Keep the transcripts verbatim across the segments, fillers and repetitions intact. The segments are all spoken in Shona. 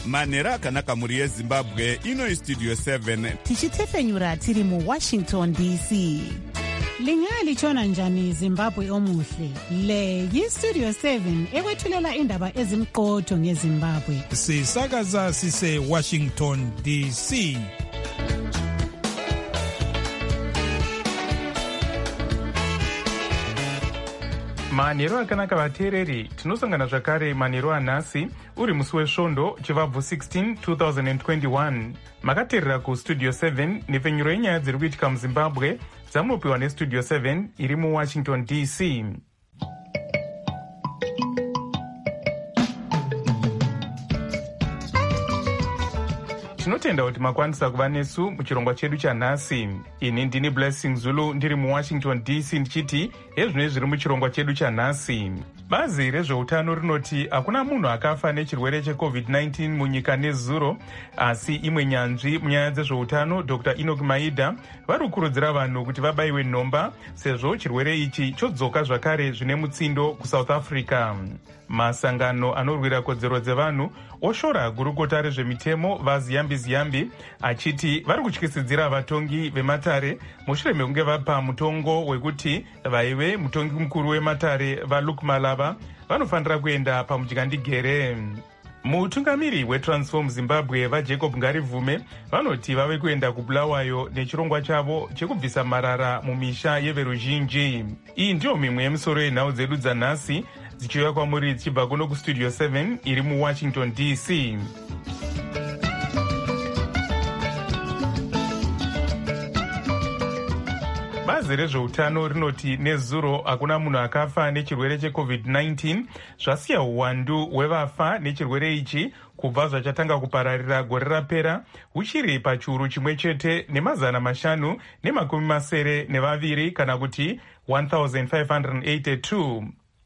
manhero akanaka mhuri yezimbabwe. Ino istudio seven tichitefenyura tiri muwashington D C. Lingalitshona njani Zimbabwe omuhle? Le yistudio seven ekwethulela indaba ezimqotho ngeZimbabwe. Sisakaza sise Washington D C. Manhero akanaka vateereri, tinosangana zvakare manhero anhasi uri musi wesvondo chivabvu sixteen twenty twenty-one. Makateerera kustudio seven nepfenyuro yenyaya dziri kuitika muZimbabwe dzamunopiwa nestudio seven iri muWashington D C. Tinotenda kuti makwanisa kuva nesu muchirongwa chedu chanhasi. Ini ndini Blessing Zulu ndiri muWashington D C ndichiti hezvino zviri muchirongwa chedu chanhasi. Bazi rezveutano rinoti hakuna munhu akafa nechirwere checovid nineteen munyika nezuro, asi imwe nyanzvi munyaya dzezveutano Doctor Enoch Maida vari kukurudzira vanhu kuti vabayiwe nhomba sezvo chirwere ichi chodzoka zvakare zvine mutsindo kuSouth Africa. Masangano anorwira kodzero dzevanhu oshora gurukota rezvemitemo vaZiyambi Ziyambi achiti vari kutyisidzira vatongi vematare mushure mekunge vapa mutongo wekuti vaive mutongi mukuru wematare vaLuke Malava vanofanira kuenda pamudyandegere. Mutungamiri weTransform Zimbabwe vaJacob Ngarivume vanoti vave kuenda kuBulawayo nechirongwa chavo chekubvisa marara mumisha yeveruzhinji. Iyi ndiyo mimwe yemisoro yenhau dzedu dzanhasi dzichiuya kwamuri dzichibva kuno kustudio seven iri muWashington D C. Bazi rezveutano rinoti nezuro hakuna munhu akafa nechirwere checovid nineteen, zvasiya uwandu hwevafa nechirwere ichi kubva zvachatanga kupararira gore rapera huchiri pachiuru chimwe chete nemazana mashanu nemakumi masere nevaviri kana kuti one thousand five hundred eighty-two.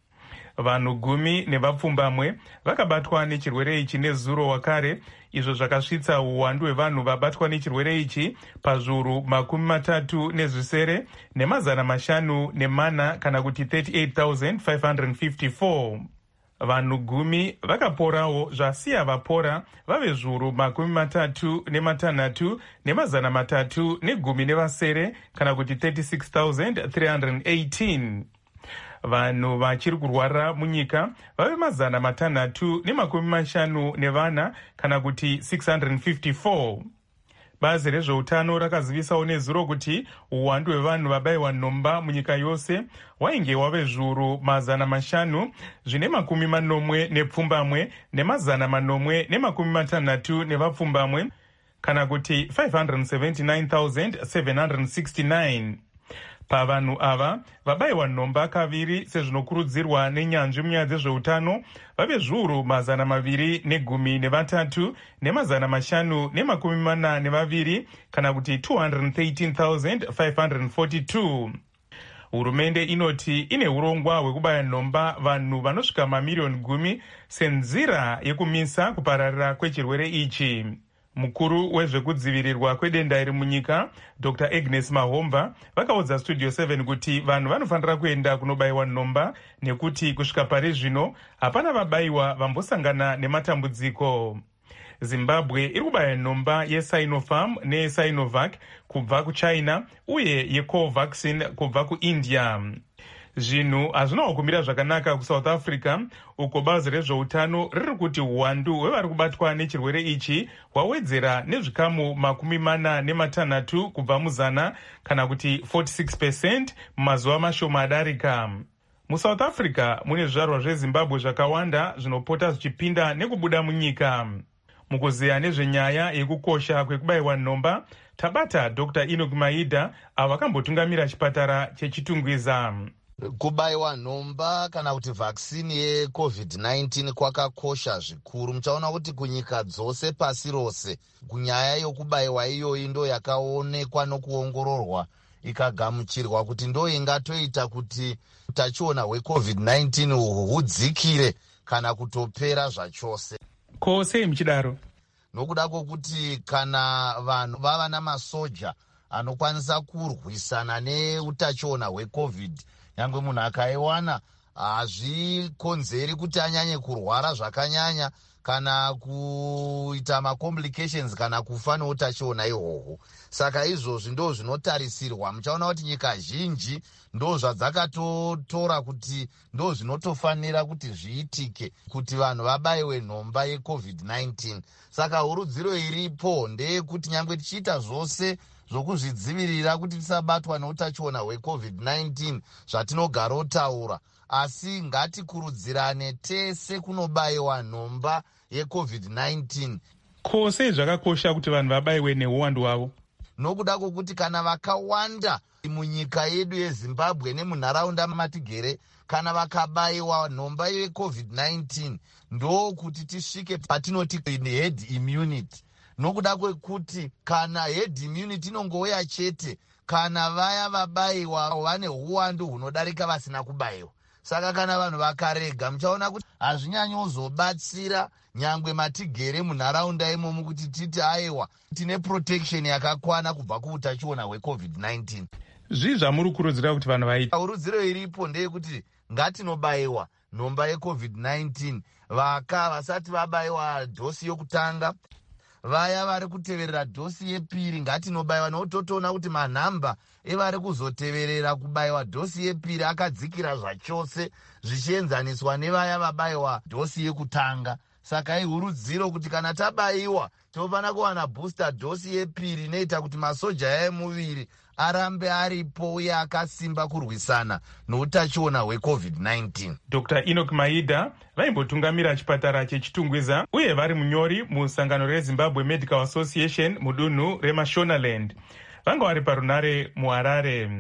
Vanhu gumi nevapfumbamwe vakabatwa nechirwere ichi nezuro wakare, izvo zvakasvitsa uwandu hwevanhu vabatwa nechirwere ichi pazviuru makumi matatu nezvisere nemazana mashanu nemana kana kuti thirty-eight thousand five hundred fifty-four. Vanhu gumi vakaporawo zvasiya vapora vave zviuru makumi matatu nematanhatu nemazana matatu negumi nevasere kana kuti thirty-six thousand three hundred eighteen. Vanhu vachiri kurwara munyika vave mazana matanhatu nemakumi mashanu nevana kana kuti six hundred fifty-four. Bazi rezveutano rakazivisawo nezuro kuti uwandu hwevanhu vabayiwa nhomba munyika yose wainge wave zviuru mazana mashanu zvine makumi manomwe nepfumbamwe nemazana manomwe nemakumi matanhatu nevapfumbamwe kana kuti five hundred seventy-nine thousand seven hundred sixty-nine. Pavanhu ava vabayiwa nhomba kaviri sezvinokurudzirwa nenyanzvi munyaya dzezveutano vave zviuru mazana maviri negumi nevatatu nemazana mashanu nemakumi mana nevaviri kana kuti two hundred thirteen thousand five hundred forty-two. Hurumende inoti ine urongwa hwekubaya nhomba vanhu vanosvika mamiliyoni gumi senzira yekumisa kupararira kwechirwere ichi. Mukuru wezvekudzivirirwa kwedenda iri munyika Doctor Agnes Mahomba vakaudza studio seven kuti vanhu vanofanira kuenda kunobayiwa nhomba nekuti kusvika pari zvino hapana vabayiwa vambosangana nematambudziko. Zimbabwe iri kubaya nhomba yeSinopharm neSinovac kubva kuChina uye yeCovaxin kubva kuIndia. Zvinhu hazvinawo kumira zvakanaka kuSouth Africa uko bazi rezveutano riri kuti uwandu hwevari kubatwa nechirwere ichi hwawedzera nezvikamu makumi mana nematanhatu kubva muzana kana kuti forty-six percent mumazuva mashoma adarika. MuSouth Africa mune zvizvarwa zveZimbabwe zvakawanda zvinopota zvichipinda nekubuda munyika. Mukuziya nezvenyaya yekukosha kwekubayiwa nhomba tabata Doctor Enoch Maida avo akambotungamira chipatara chechitungwiza. Kubayiwa nhomba kana kuti vaccine yecovid nineteen kwakakosha zvikuru. Muchaona kuti kunyika dzose pasi rose kunyaya yokubayiwa iyoyi ndo yakaonekwa nokuongororwa ikagamuchirwa kuti ndo ingatoita kuti utachiona hwecovid nineteen hudzikire kana kutopera zvachose. Ko sei muchidaro? Nokuda kwokuti kana vanhu vava namasoja anokwanisa kurwisana neutachiona hwecovid, nyangwe munhu akaiwana hazvikonzeri kuti anyanye kurwara zvakanyanya kana kuita macomplications kana kufa neutachiona ihwohwo. Saka izvozvi ndo zvinotarisirwa. Muchaona kuti nyika zhinji ndo zvadzakatotora kuti ndo zvinotofanira kuti zviitike kuti vanhu vabayiwe nhomba yecovid nineteen. Saka urudziro iripo ndeyekuti nyangwe tichiita zvose zvokuzvidzivirira kuti tisabatwa neutachiona hwecovid nineteen zvatinogara otaura, asi ngatikurudzirane tese kunobayiwa nhomba yecovid nineteen. Ko sei zvakakosha kuti vanhu vabayiwe neuwandu hwavo? Nokuda kwokuti kana vakawanda munyika yedu yeZimbabwe nemunharaunda matigere kana vakabayiwa nhomba yecovid nineteen ndokuti tisvike patinoti herd immunity. Nokuda kwekuti kana herd immunity inongouya chete kana vaya vabayiwa vane uwandu hunodarika vasina kubayiwa. Saka kana vanhu vakarega muchaona kuti hazvinyanyozobatsira nyangwe matigere munharaunda imomo kuti titi aiwa tine protection yakakwana kubva kuutachiona hwecovid nineteen. Zvii zvamuri kurudzira kuti vanhu vaite? Urudziro iripo ndeyekuti ngatinobayiwa nhomba yecovid nineteen. Vaka vasati vabayiwa dhosi yokutanga, vaya vari kuteverera dhosi yepiri ngatinobayiwa, nototoona kuti manhamba evari kuzoteverera kubayiwa dhosi yepiri akadzikira zvachose zvichienzaniswa nevaya vabayiwa dhosi yekutanga. Saka ihurudziro kuti kana tabayiwa tinofanira kuwana booster dhosi yepiri inoita kuti masoja emuviri arambe aripo uye akasimba kurwisana noutachiona hwecovid nineteen. Doctor Enoch Maida vaimbotungamira chipatara chechitungwiza uye vari munyori musangano reZimbabwe Medical Association mudunhu reMashonaland. Vanga vari parunare muHarare.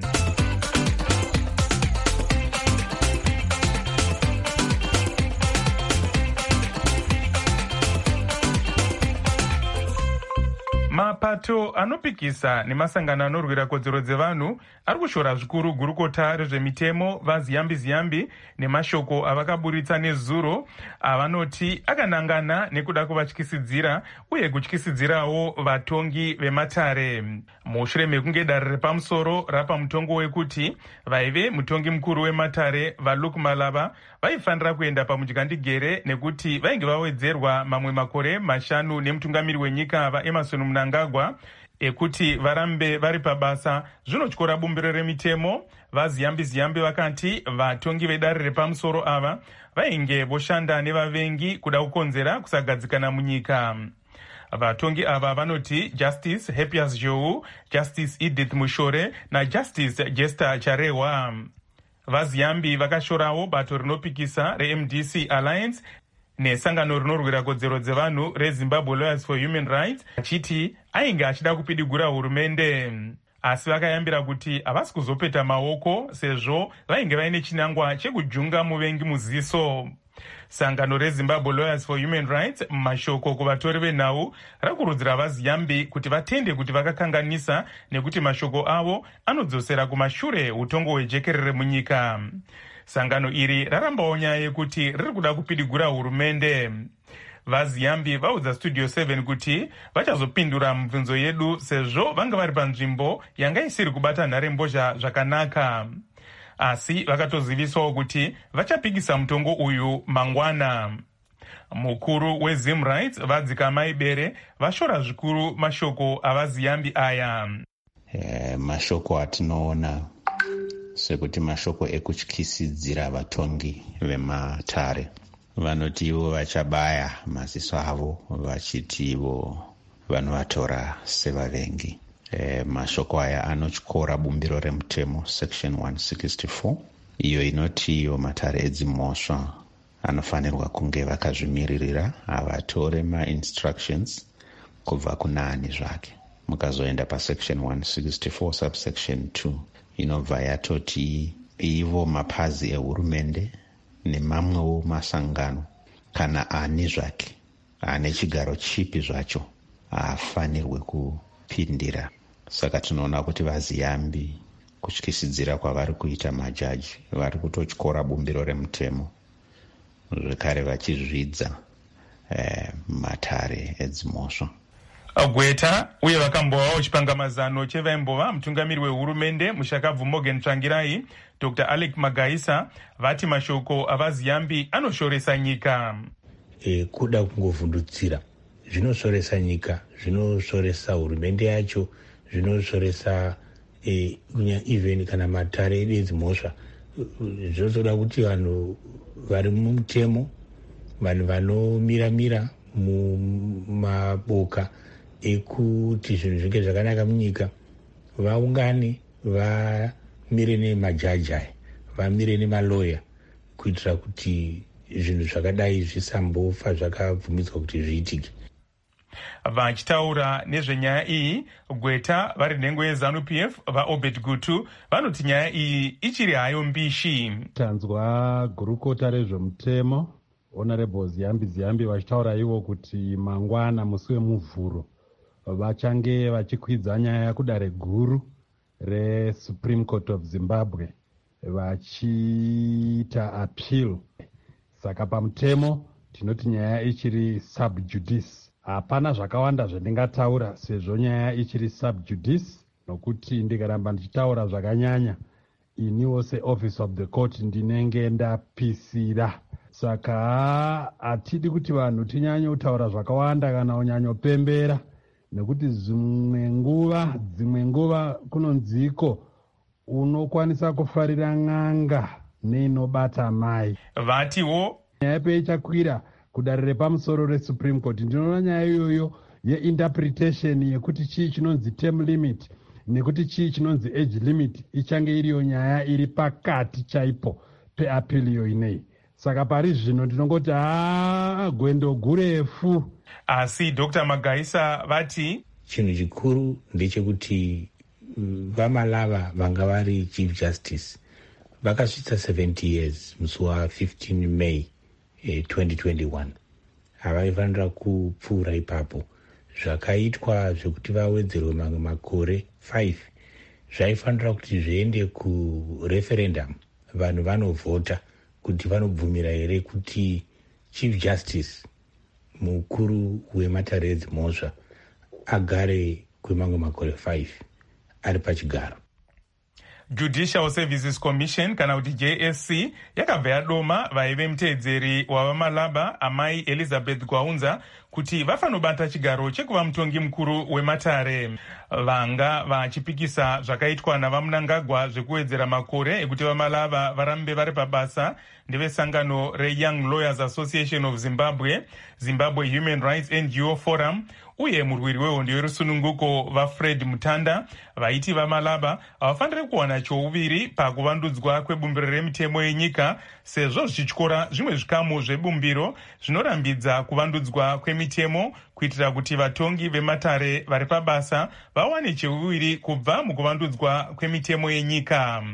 Mapato anopikisa nemasangano anorwira kodzero dzevanhu ari kushora zvikuru gurukota rezvemitemo vaZiyambi Ziyambi nemashoko avakaburitsa nezuro avanoti akanangana nekuda kuvatyisidzira uye kutyisidzirawo vatongi vematare. Mushure mekunge dare repamusoro rapa mutongo wekuti vaive mutongi mukuru wematare vaLuke Malava vaifanira kuenda pamudyandegere nekuti vainge vawedzerwa mamwe makore mashanu nemutungamiri wenyika vaEmmerson Mnangagwa ekuti varambe vari pabasa. Zvinotyora bumbiro remitemo vaZiyambi Ziyambi vakati vatongi vedare repamusoro ava vainge voshanda nevavengi kuda kukonzera kusagadzikana munyika. Vatongi ava vanoti Justice Happias Jou, Justice Edith Mushore naJustice Jester Charewa. VaZiyambi vakashorawo bato rinopikisa reM D C Alliance nesangano rinorwira kodzero dzevanhu reZimbabwe Lawyers for Human Rights achiti ainge achida kupidigura hurumende, asi vakayambira kuti havasi kuzopeta maoko sezvo vainge vaine chinangwa chekujunga muvengi muziso. Sangano reZimbabwe Lawyers for Human Rights mashoko kuvatori venhau rakurudzira vaZiyambi kuti vatende kuti vakakanganisa nekuti mashoko avo anodzosera kumashure utongo hwejekerere munyika. Sangano iri rarambawo nyaya yekuti riri kuda kupidigura hurumende. VaZiyambi vaudza Studio seven kuti vachazopindura mibvunzo yedu sezvo vanga vari panzvimbo yanga isiri kubata nharembozha zvakanaka, asi vakatoziviswawo kuti vachapikisa mutongo uyu mangwana. Mukuru weZim Rights Vadzikamai Bere vashora zvikuru mashoko avaZiyambi aya. E, mashoko atinoona sekuti mashoko ekutyisidzira vatongi vematare. Vanoti ivo vachabaya maziso avo vachiti ivo vanovatora sevavengi. E, mashoko aya anotyora bumbiro remutemo section one sixty-four iyo inoti iyo matare edzimhosva anofanirwa kunge vakazvimiririra avatore ma-instructions kubva kunani zvake. Mukazoenda pasection one sixty-four subsection two inobva yatoti ivo mapazi ehurumende nemamwewo masangano kana ani zvake ane chigaro chipi zvacho haafanirwe kupindira. Saka tinoona kuti vaZiyambi kutyisidzira kwavari kuita majaji vari kutotyora bumbiro remutemo zvekare vachizvidza eh, matare edzimhosva. Gweta uye vakambovawo chipangamazano chevaimbova mutungamiri wehurumende mushakabvu Morgan Tsvangirai Doctor Alec Magaisa vati mashoko avaZiyambi anoshoresa nyika. e, kuda kungovhundutsira. Zvinosoresa nyika, zvinosoresa hurumende yacho, zvinosoresa e, even kana matare edu edzimhosva. Zvozoda kuti vanhu vari mumutemo, vanhu vanomiramira mumaboka ekuti zvinhu zvinge zvakanaka munyika vaungane, vamire nemajaji aya, vamire nemaloya kuitira kuti zvinhu zvakadai zvisambofa zvakabvumidzwa kuti zviitike. Vachitaura nezvenyaya iyi, Gweta vari nhengo yeZANU P F vaObed Gutu vanoti nyaya iyi ichiri hayo mbishi. Tanzwa gurukota rezvemutemo Honorable Ziyambi Ziyambi vachitaura ivo kuti mangwana musi wemuvhuro vachange vachikwidza nyaya kudare guru reSupreme Court of Zimbabwe vachiita appeal. Saka pamutemo tinoti nyaya ichiri sub judice. Hapana zvakawanda zvandingataura sezvo nyaya ichiri sub judice, nokuti ndikaramba ndichitaura zvakanyanya iniwo seoffice of the court ndinenge ndapisira. Saka hatidi kuti vanhu tinyanye kutaura zvakawanda kana unyanyopembera, nekuti dzimwe nguva dzimwe nguva kunonziko unokwanisa kufarira n'anga neinobata mai. Vatiwo nyaya peichakwira kudare repamusoro reSupreme Court, ndinoona nyaya iyoyo yeinterpretation yekuti chii chinonzi term limit nekuti chii chinonzi age limit ichange iriyo nyaya iri pakati chaipo peappeal iyo inei. Saka pari zvino ndinongoti haa gwendo gurefu. Asi Doctor Magaisa vati chinhu chikuru ndechekuti vamalava vanga vari Chief Justice vakasvitsa seventy years musi wa15 May eh, twenty twenty-one. Havaifanira kupfuura ipapo. Zvakaitwa zvekuti vawedzerwe mamwe makore five zvaifanira kuti zviende kureferendum, vanhu vanovhota kuti vanobvumira here kuti Chief Justice mukuru wematare edzimhosva agare kwemamwe makore five ari pachigaro. Judicial Services Commission kana kuti J S C yakabva yadoma vaive muteedzeri wavamalaba amai Elizabeth Gwaunza kuti vafanobata chigaro chekuva mutongi mukuru wematare. Vanga vachipikisa zvakaitwa navamunangagwa zvekuwedzera makore ekuti vamalava varambe vari pabasa ndevesangano reYoung Lawyers Association of Zimbabwe, Zimbabwe Human Rights N G O Forum uye murwiri wehondo yerusununguko vaFred Mutanda vaiti vamalaba havafaniri kuwana chouviri pakuvandudzwa kwebumbiro remitemo yenyika sezvo zvichityora zvimwe zvikamu zvebumbiro zvinorambidza kuvandudzwa kwemitemo kuitira kuti vatongi vematare vari pabasa vawane cheuviri kubva mukuvandudzwa kwemitemo yenyika.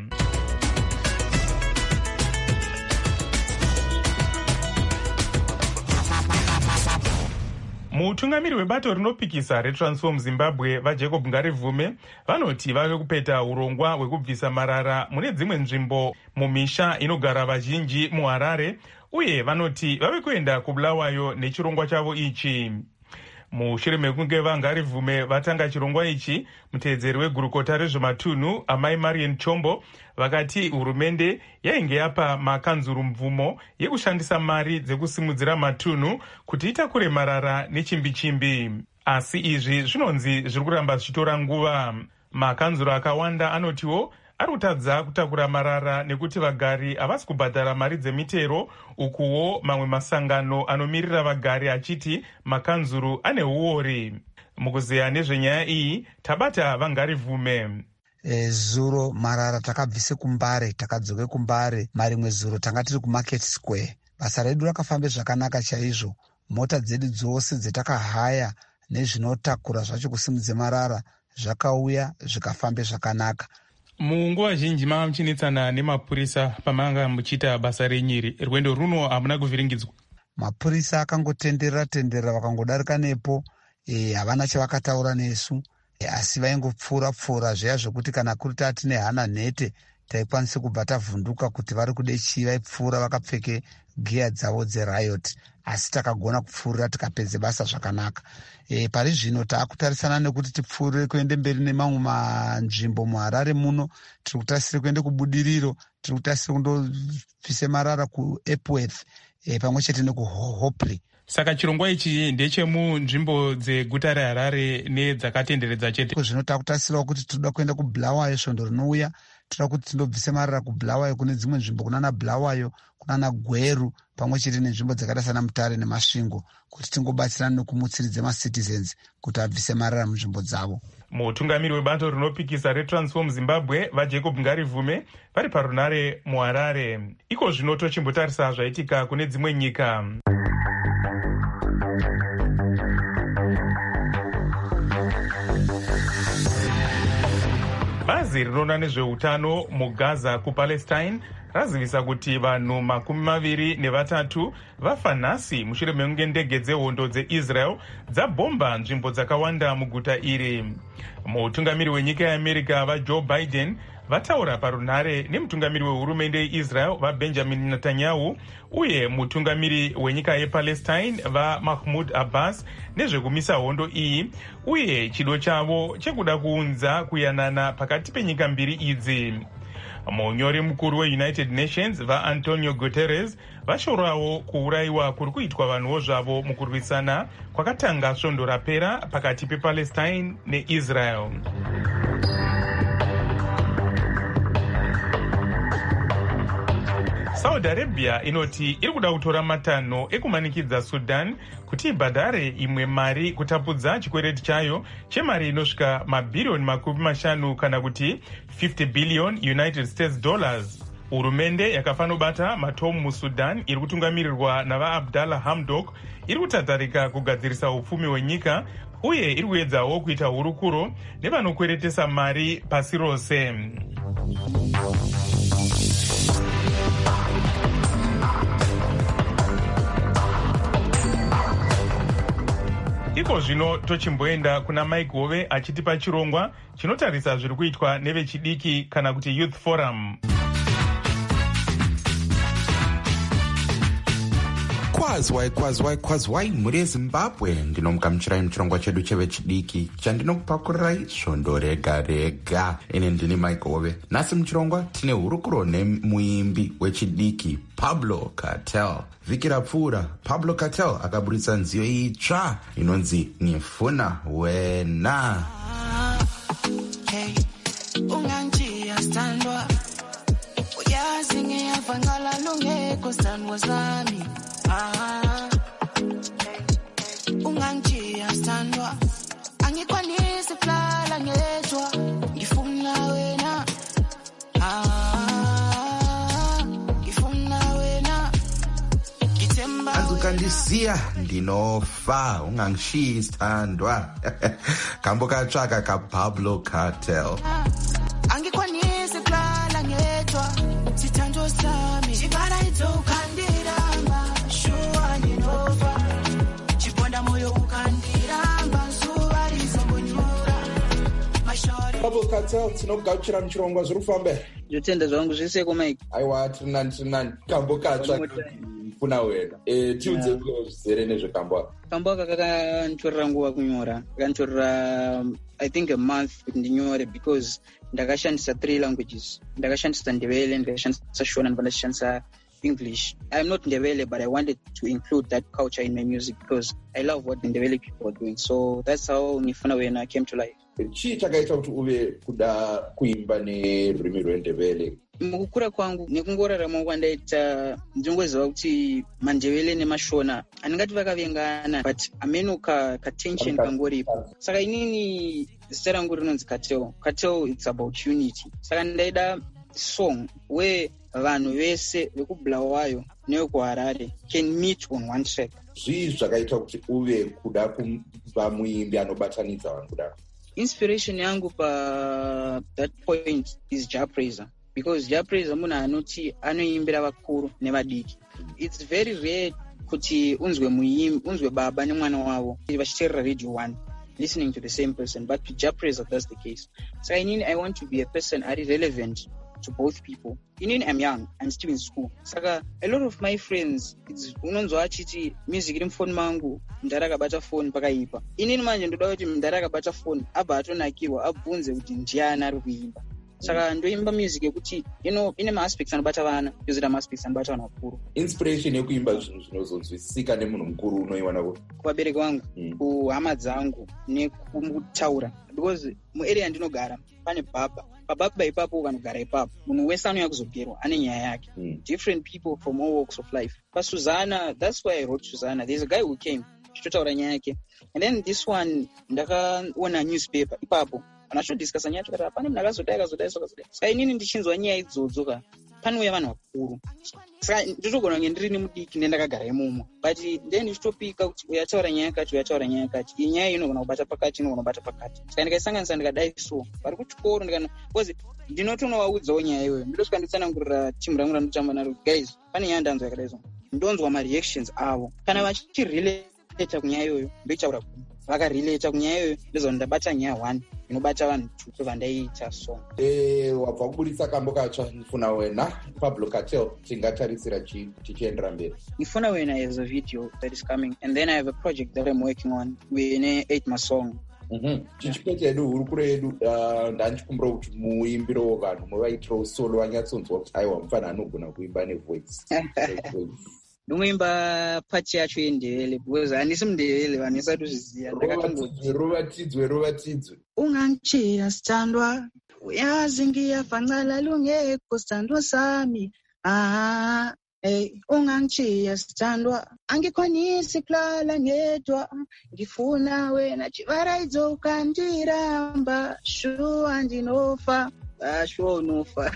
Mutungamiri webato rinopikisa reTransform Zimbabwe vaJacob Ngarivume vanoti vave kupeta urongwa hwekubvisa marara mune dzimwe nzvimbo mumisha inogara vazhinji muHarare, uye vanoti vave kuenda kubulawayo nechirongwa chavo ichi. Mushure mekunge vaNgarivume vatanga chirongwa ichi, muteedzeri wegurukota rezvematunhu amai Marian Chombo vakati hurumende yainge yapa makanzuru mvumo yekushandisa mari dzekusimudzira matunhu kuti itakure marara nechimbi-chimbi. Asi izvi zvinonzi zviri kuramba zvichitora nguva. Makanzuru akawanda anotiwo ari kutadza kutakura marara nekuti vagari havasi kubhadhara mari dzemitero, ukuwo mamwe masangano anomirira vagari achiti makanzuru ane uori. Mukuzeya nezvenyaya iyi tabata vaNgarivume. E, zuro marara takabvise kuMbare takadzoke kuMbare, marimwe zuro tanga tiri kuMarket Square. Basa redu rakafambe zvakanaka chaizvo. Mota dzedu dzose dzetakahaya nezvinotakura zvacho kusimudze marara zvakauya zvikafambe zvakanaka. Munguva zhinji mava muchinetsana nemapurisa pamanga muchiita basa renyiri. Rwendo runo hamuna kuvhiringidzwa. Mapurisa akangotenderera tenderera vakangodarika nepo, e, havana chavakataura nesu. Asi vaingopfuura pfuura zviya zvokuti kana kuri tati nehana nhete taikwanisa kubva tavhunduka kuti vari kude chii. Vaipfuura vakapfeke giya dzavo dzeriot, asi takagona kupfuurira tikapedze basa zvakanaka. E, pari zvino taakutarisana nekuti tipfuurire kuende mberi nemamwe manzvimbo muHarare muno. Tiri kutarisira kuende kuBudiriro, tiri kutarisira kundopise marara kuEpworth, e, pamwe chete nekuHopley. Saka chirongwa ichi ndechemunzvimbo dzeguta reHarare nedzakatenderedza chete. Zvinoda kutarisirawo kuti tinoda kuenda kuBulawayo svondo rinouya, toda kuti tindobvise marara kuBulawayo kune dzimwe nzvimbo kunana Bulawayo, kunana Gweru, pamwe chete nenzvimbo dzakaita sana Mutare neMasvingo, kuti tingobatsirana nekumutsiridza macitizens kuti abvise marara munzvimbo dzavo. Mutungamiri webato rinopikisa reTransform Zimbabwe vaJacob Ngarivume vari parunare muHarare. Iko zvino tochimbotarisa zvaitika kune dzimwe nyika. Bazi rinoona nezveutano muGaza kuPalestine razivisa kuti vanhu makumi maviri nevatatu vafa nhasi mushure mekunge ndege dzehondo dzeIsrael dzabhomba nzvimbo dzakawanda muguta iri. Mutungamiri wenyika yeAmerica vaJoe Biden vataura parunare nemutungamiri wehurumende yeIsrael vaBenjamin Netanyahu uye mutungamiri wenyika yePalestine vaMahmoud Abbas nezvekumisa hondo iyi uye chido chavo chekuda kuunza kuyanana pakati penyika mbiri idzi. Munyori mukuru weUnited Nations vaAntonio Guterres vashorawo kuurayiwa kuri kuitwa vanhuwo zvavo mukurwisana kwakatanga svondo rapera pakati pePalestine neIsrael. Saudi Arabia inoti iri kuda kutora matanho ekumanikidza Sudan kuti ibhadhare imwe mari kutapudza chikwereti chayo chemari inosvika mabhirioni makumi mashanu kana kuti fifty billion United States dollars. Hurumende yakafanobata matomu muSudan iri kutungamirirwa navaAbdallah Hamdok iri kutatarika kugadzirisa upfumi hwenyika uye iri kuedzawo kuita hurukuro nevanokweretesa mari pasi rose. Iko zvino tochimboenda kuna Mike Hove achitipa chirongwa chinotarisa zviri kuitwa nevechidiki kana kuti Youth Forum. Kwazwai kwazwai kwazwai mhuri yeZimbabwe, ndinomugamuchirai muchirongwa chedu chevechidiki chandinokupakurai svondo rega rega. Ine ndini Mike Hove. Nhasi muchirongwa tine hurukuro nemuimbi wechidiki Pablo Cartel. Vhiki rapfuura Pablo Cartel akaburitsa nziyo itsva inonzi Ngifuna Wena. Hey, unganjia standwa uyazi ngiyavangala lungeko standwa zami. Ah, unganjia standwa angikwanisi flala ngedwa ngifuna wena. Ah, ngifuna wena gitemba azukandisiya ndinofa ungangishiyi standwa. Kambo katsvaka kaPablo Cartel. angikwanisi flala ngedwa sithando sami chibara idzokhandiramba shuwa ndinofa chibonda moyo ukhandiramba zuva rizombonyura mashori. Pablo Cartel tinokugamuchira muchirongwa zviri kufamba. Zvotenda zvangu zviseko Mike. Aiwa tirinani tirinani kambo katsva Ngifuna Wena. Eh tiudze ko zvizere nezvekambo. Kambo kakantorera nguva kunyora. Kakantorera I think a month kuti ndinyore because ndakashandisa three languages. Ndakashandisa Ndebele, ndakashandisa Shona, ndakashandisa English. I'm not Ndebele, but I wanted to include that culture in my music because I love what the Ndebele people are doing. So that's how Ngifuna Wena came to life. Chii chakaita kuti uve kuda kuimba nerurimi rweNdebele? Mukukura kwangu nekungorarama kwandaita ndinongoziva kuti maNdebele neMashona andingati vakavengana but ameno ka, ka tension kangoripo. Saka inini zita rangu rinonzi Cartel. Cartel, it's about unity. Saka ndaida song where vanhu vese vekuBulawayo nevekuHarare can meet on one track. Zvii zvakaita kuti uve kuda kuva muimbi anobatanidza vanhu kudaro? Inspiration yangu pa that point is Jah Praiser. Because Jah Praiser munhu anoti anoimbira vakuru nevadiki. It's very rare kuti unzwe muimbi, unzwe baba nemwana wavo vachiteerera radio one listening to the same person, but to Jah Praiser that's the case. So I mean I want to be a person are relevant to both people. Inini I'm young, I'm still in school. Saka a lot of my friends it's unonzwa achiti music iri mufoni mangu mndara akabata phone pakaipa. Inini manje ndoda kuti mndara akabata phone abva atonakirwa abvunze kuti ndiani ari kuimba. saka ndoimba music yekuti ino ine maaspects anobata vana yozoita maaspects anobata vanhu vakuru. Inspiration yekuimba zvinhu zvinozonzwisika nemunhu mukuru unoiwana kuti kuvabereki vangu, kuhama dzangu nekutaura, because muarea yandinogara pane baba pababa ipapo vanogara ipapo, munhu wese anouya kuzogerwa ane nyaya yake. mm. Different people from all walks of life. PaSuzana, that's why I wrote Suzana. There's a guy who came chitotaura nyaya yake, and then this one ndakaona newspaper ipapo anachodiskasa nyaya tukati pane munhu akazodai akazodai akazodai. Saka inini ndichinzwa nyaya idzodzo ka panouya vanhu vakuru, saka nditogona kunge ndiri mudiki ndendakagara imomo, but then ndichitopika kuti uyataura nyaya yakati uyataura nyaya yakati, iyi nyaya inogona kubata pakati inogona kubata pakati. Saka ndikaisanganisa ndikadai so vari kuchikoro ndikana because ndinotonovaudzawo nyaya iyoyo, ndidosvika nditsanangurira timu rangu randotamba naro, guys pane nyaya ndanzwa yakadai so, ndonzwa mareactions avo kana vachirelata kunyaya iyoyo ndoitaura ku vakarelata kunyaya iyoyo ndozva ndabata nyaya one inobata vanhu two vandaiita so. Eh, wabva kubudisa kambo katsva ndifuna wena Pablo Cartel, tingatarisira tichiendera mberi. Ndifuna wena is a video that is coming, and then I have a project that I'm working on wine eight masong. Mhm. Chichipete yedu hurukure yedu ndanchikumbira kuti muimbiro vanhu muvaitiro solo wanyatsonzwa kuti aiwa mufana anogona kuimba nevoice. Ndinoimba pati yacho yendevele because handisi mundevele vanhu isati uzviziva. Rovatidzwe rovatidzwe. Unganchira sithandwa uyazingiya fanqala lungekho sithandwa sami. Ah hey, ungangichiya sithandwa angikhonisi kulala ngedwa, ngifuna wena chivara idzoka ndiramba, shuwa ndinofa, ah shuwa unofa.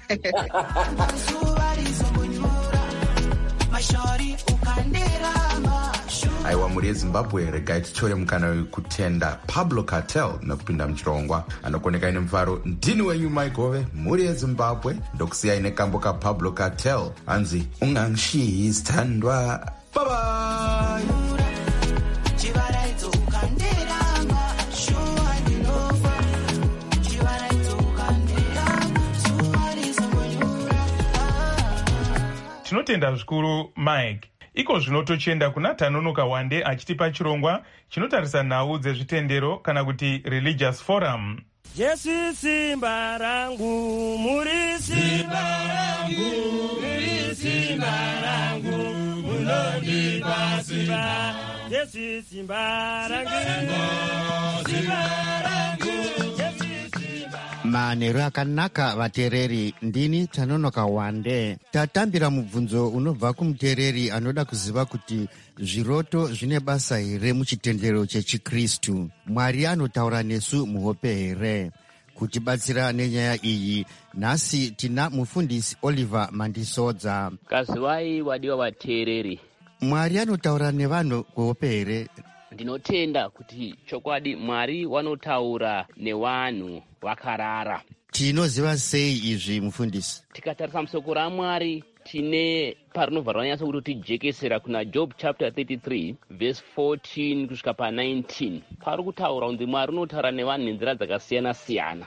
Aiwa, muri yeZimbabwe regai titore mukana wekutenda Pablo Cartel nekupinda muchirongwa. Anokoneka ine mufaro, ndini wenyu Maikove, muri yeZimbabwe, ndokusiyai nekambo kaPablo Cartel anzi ungangishiyi sithandwa. Bye bye. Tinotenda zvikuru Mike. Iko zvino tochienda kuna Tanonoka Wande achitipa chirongwa chinotarisa nhau dzezvitendero kana kuti religious forum. Jesu simba rangu, muri simba rangu, muri simba rangu, munondipa simba. Jesu simba rangu, simba rangu. Manheru akanaka vateereri, ndini Tanonoka Wande. Tatambira mubvunzo unobva kumuteereri anoda kuziva kuti zviroto zvine basa here muchitendero chechikristu. Mwari anotaura nesu muhope here? Kutibatsira nenyaya iyi nhasi tina mufundisi Oliver Mandisodza. Kazivai wadiwa vateereri. Mwari anotaura nevanhu kuhope here? Ndinotenda kuti chokwadi Mwari wanotaura nevanhu vakarara. Tinoziva sei izvi mufundisi? Tikatarisa musoko raMwari tine parinobva ranyaso kuti tijekesera kuna Job chapter thirty-three verse fourteen kusvika pa nineteen. Pari kutaura kunzi Mwari unotaura nevanhu nenzira dzakasiyana siyana.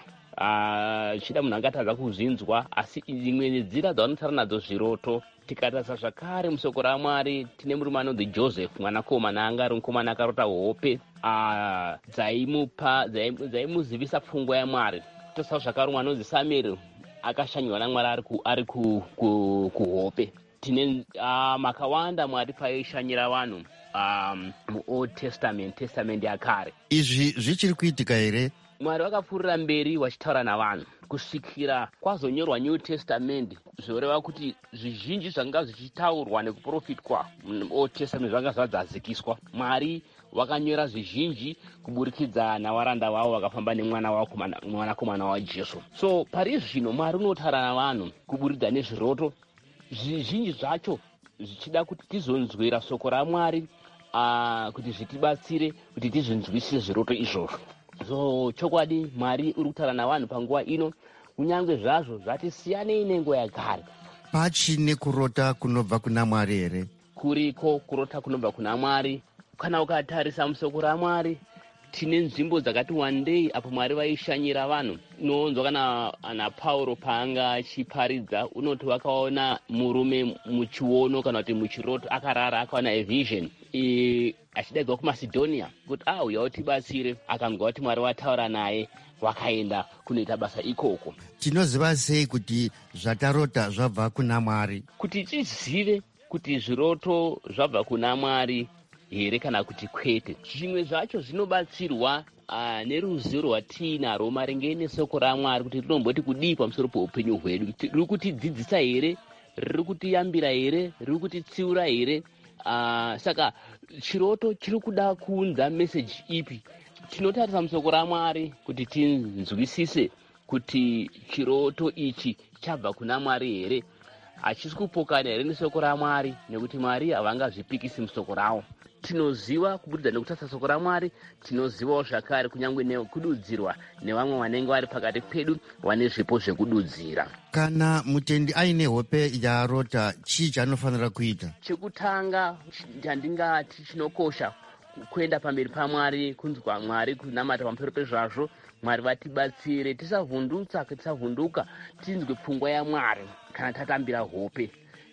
Ah, chida munhu angatadza kuzvinzwa, asi imwe nenzira dzavanotaura nadzo zviroto. Tikatarisa zvakare musoko raMwari tine murume anonzi Joseph, mwanakomana anga ari mukomana akarota hope ah, dzaimupa dzaimuzivisa pfungwa yaMwari. Tosawo zvakare umwe anonzi Samuel akashanywa naMwari ari ku ari ku kuhope. Tine uh, makawanda Mwari paishanyira vanhu um, muOld Testament, Testament yakare. Izvi zvichiri kuitika here? Mwari vakapfuurira mberi vachitaura navanhu kusvikira kwazonyorwa New Testament, zvoreva kuti zvizhinji zvanga zvichitaurwa nekuprofitwa muOld Testament zvanga zvadzadzikiswa. Mwari wakanyora zvizhinji kuburikidza navaranda vavo vakafamba nemwana wavo mwanakomana waJesu. So pari zvino Mwari unotaura navanhu kuburikidza nezviroto, zvizhinji zvacho zvichida kuti tizonzwira soko raMwari uh, kuti zvitibatsire kuti tizonzwisise zviroto izvozvo. So chokwadi Mwari uri kutaura navanhu panguva ino, kunyange zvazvo zvati siyanei nenguva yagare. Pachine kurota kunobva kuna Mwari here? Kuriko kurota kunobva kuna Mwari. Kana ukatarisa musoko raMwari tine nzvimbo dzakati wandei apo Mwari vaishanyira vanhu. Unonzwa kana ana Pauro paanga achiparidza unoti wakaona murume muchiono kana kuti muchiroto akarara akaona a vision. E, achidaidzwa kumasedhonia kuti auya utibatsire, akanzwa kuti Mwari wataura naye wakaenda kunoita basa ikoko. Tinoziva sei kuti zvatarota zvabva kuna Mwari? Kuti tizive kuti zviroto zvabva kuna Mwari here kana kuti kwete. Zvimwe zvacho zvinobatsirwa uh, neruzivo rwatinarwo maringe nesoko raMwari kuti rinomboti kudii pamusoro peupenyu hwedu. Riri kutidzidzisa here? Riri kutiyambira here? Riri kutitsiura here? Uh, saka chiroto chiri kuda kuunza meseji ipi? Tinotarisa musoko raMwari kuti tinzwisise kuti chiroto ichi chabva kuna Mwari here, hachisi kupokana here nesoko raMwari, nekuti Mwari havangazvipikisi musoko rawo. Tinoziva kubudikidza nekutarisa soko raMwari, tinozivawo zvakare kunyange nekududzirwa nevamwe vanenge vari pakati pedu vane zvipo zvekududzira. Kana mutendi aine hope yaarota, chii chaanofanira kuita? Chekutanga chandingati chinokosha kuenda pamberi paMwari, kunzwa Mwari, kunamata pamusoro pezvazvo. Mwari vatibatsire, tisavhundutsa, tisavhunduka, tinzwe pfungwa yaMwari kana tatambira hope,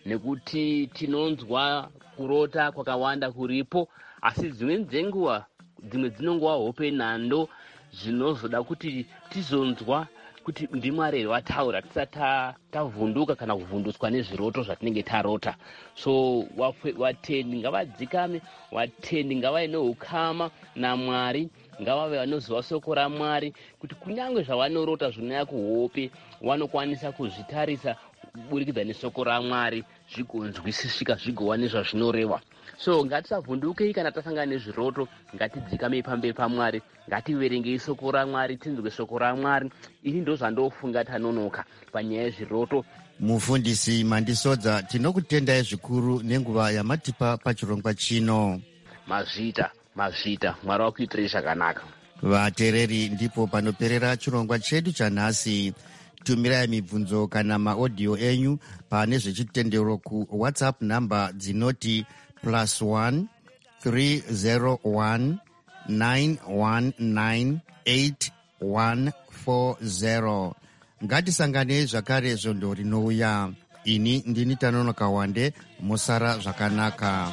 nekuti tinonzwa kurota kwakawanda kuripo, asi dzimwe dzenguva dzimwe dzinongova hope nhando zvinozoda kuti tizonzwa kuti ndiMwari here wataura tisati tavhunduka kana kuvhundutswa nezviroto zvatinenge tarota. So vatendi ngavadzikame, vatendi ngavaine ukama naMwari, ngavave vanoziva soko raMwari, kuti kunyange zvavanorota zvinouya kuhope vanokwanisa kuzvitarisa kuburikidza nesoko raMwari zvigonzwisisika, zvigova nezvazvinoreva. So ngatisavhundukei kana tasangana nezviroto, ngatidzikamei pamberi paMwari, ngativerengei soko raMwari, tinzwe soko raMwari. Ini ndo zvandofunga tanonoka panyaya yezviroto. Mufundisi Mandisodza, tinokutendai zvikuru nenguva yamatipa pachirongwa chino. Mazvita, mazvita, Mwari wakuitirei zvakanaka. Vateereri, ndipo panoperera chirongwa chedu chanhasi. Tumirai mibvunzo kana maaudio enyu pane zvechitendero ku WhatsApp namba dzinoti plus one three zero one nine one nine eight one four zero. Ngatisangane zvakare zvondo rinouya. Ini ndini Tanonoka Wande, musara zvakanaka.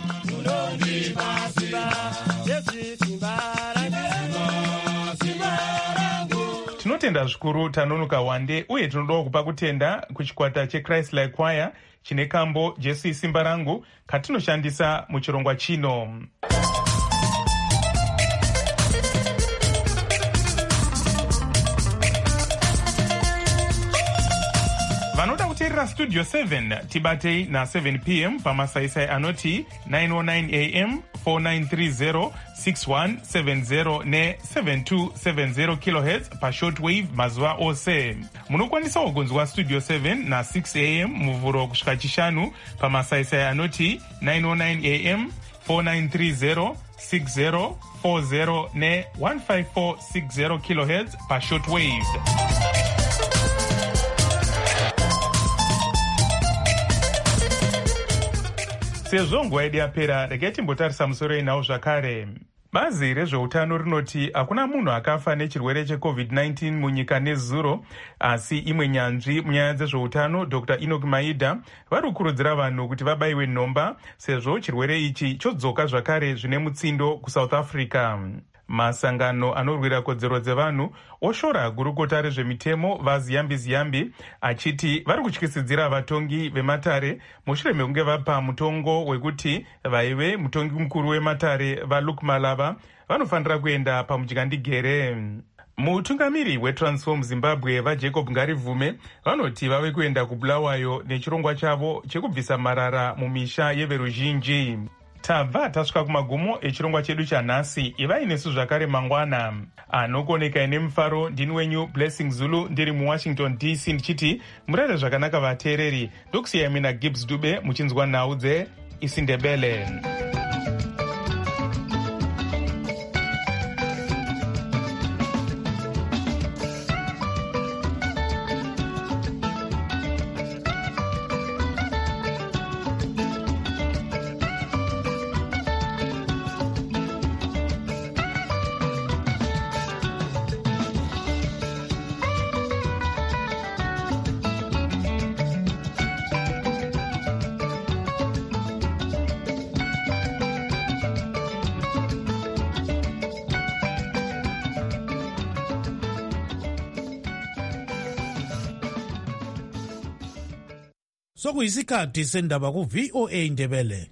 Tinotenda zvikuru Tanonoka Wande, uye tinodawo kupa kutenda kuchikwata cheChrist Like Choir chine kambo Jesu Simba Rangu katinoshandisa muchirongwa chino. Vanoda kuteerera Studio seven tibatei na seven p m pamasaisai anoti nine oh nine a m four nine three zero six one seven zero ne seven two seven zero kilohertz pashortwave mazuva ose. Munokwanisa kugonzwa Studio seven na six a m muvhuro kusvika chishanu pamasaisai anoti nine oh nine a m four nine three zero six zero four zero ne one five four six zero kilohertz pashortwave. Sezvo nguva yedu yapera, regai timbotarisa musoro inawo zvakare. Bazi rezveutano rinoti hakuna munhu akafa nechirwere checovid nineteen munyika nezuro, asi imwe nyanzvi munyaya dzezveutano Doctor Enoch Maida vari kukurudzira vanhu kuti vabayiwe nhomba sezvo chirwere ichi chodzoka zvakare zvine mutsindo kuSouth Africa. Masangano anorwira kodzero dzevanhu oshora gurukota rezvemitemo vaZiyambi Ziyambi achiti vari kutyisidzira vatongi vematare mushure mekunge vapa mutongo wekuti vaive mutongi mukuru wematare vaLuke Malava vanofanira kuenda pamudyandigere. Mutungamiri weTransform Zimbabwe vaJacob Ngarivume vanoti vave kuenda kuBulawayo nechirongwa chavo chekubvisa marara mumisha yeveruzhinji. Tabva tasvika kumagumo echirongwa chedu chanhasi. Ivai nesu zvakare mangwana. Anokoneka ine mufaro ndini wenyu Blessing Zulu ndiri muWashington D C ndichiti murere zvakanaka vateereri. Ndokusiyai mina Gibbs Dube muchinzwa nhau dzeIsindebele. sokuyisikhathi sendaba ku-V O A Ndebele.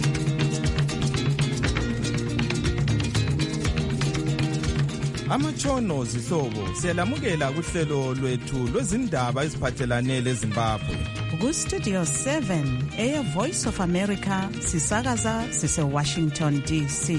Amatshono zihlobo siyalamukela kuhlelo lwethu lwezindaba eziphathelane leZimbabwe. Ku-Studio seven, Air Voice of America, sisakaza sise-Washington D C.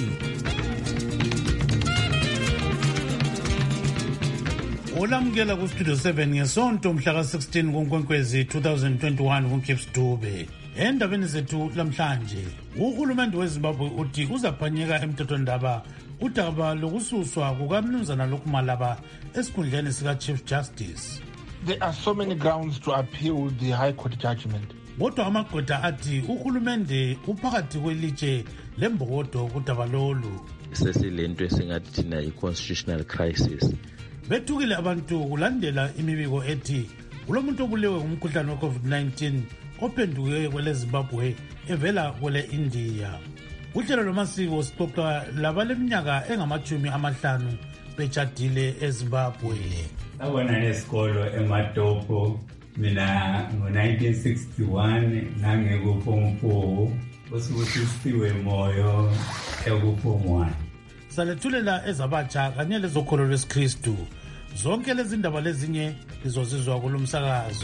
Olamukela ku-Studio seven ngesonto mhla ka-sixteen kuNkwenkwezi twenty twenty-one kuKips Dube. Endabeni zethu lamhlanje, uhulumende weZimbabwe uthi uzaphanyeka emthethwandaba udaba lokususwa kukamnumzana Lokhumalaba esikhundleni sika-Chief Justice. There are so many grounds to appeal the High Court judgment. Kodwa amagqwetha athi uhulumende uphakathi kwelitshe lembokodo kudaba lolu. Sesilento esingathi thina i-constitutional crisis. Bethukile abantu kulandela imibiko ethi kulomuntu obulewe ngumkhuhlane we-COVID nineteen ophenduke kwele Zimbabwe evela kwele India. Uhlelo lomasiko sixoxa labaleminyaka engamachumi amahlanu betshadile eZimbabwe. Abona nesikolo eMatopo mina ngo-nineteen sixty-one nangekupho four usukusiwe moyo ekupho one. Salethulela ezabatsha kanye lezokholo lwesikristu. Zonke lezi ndaba lezinye lizozizwa kulomsakazo.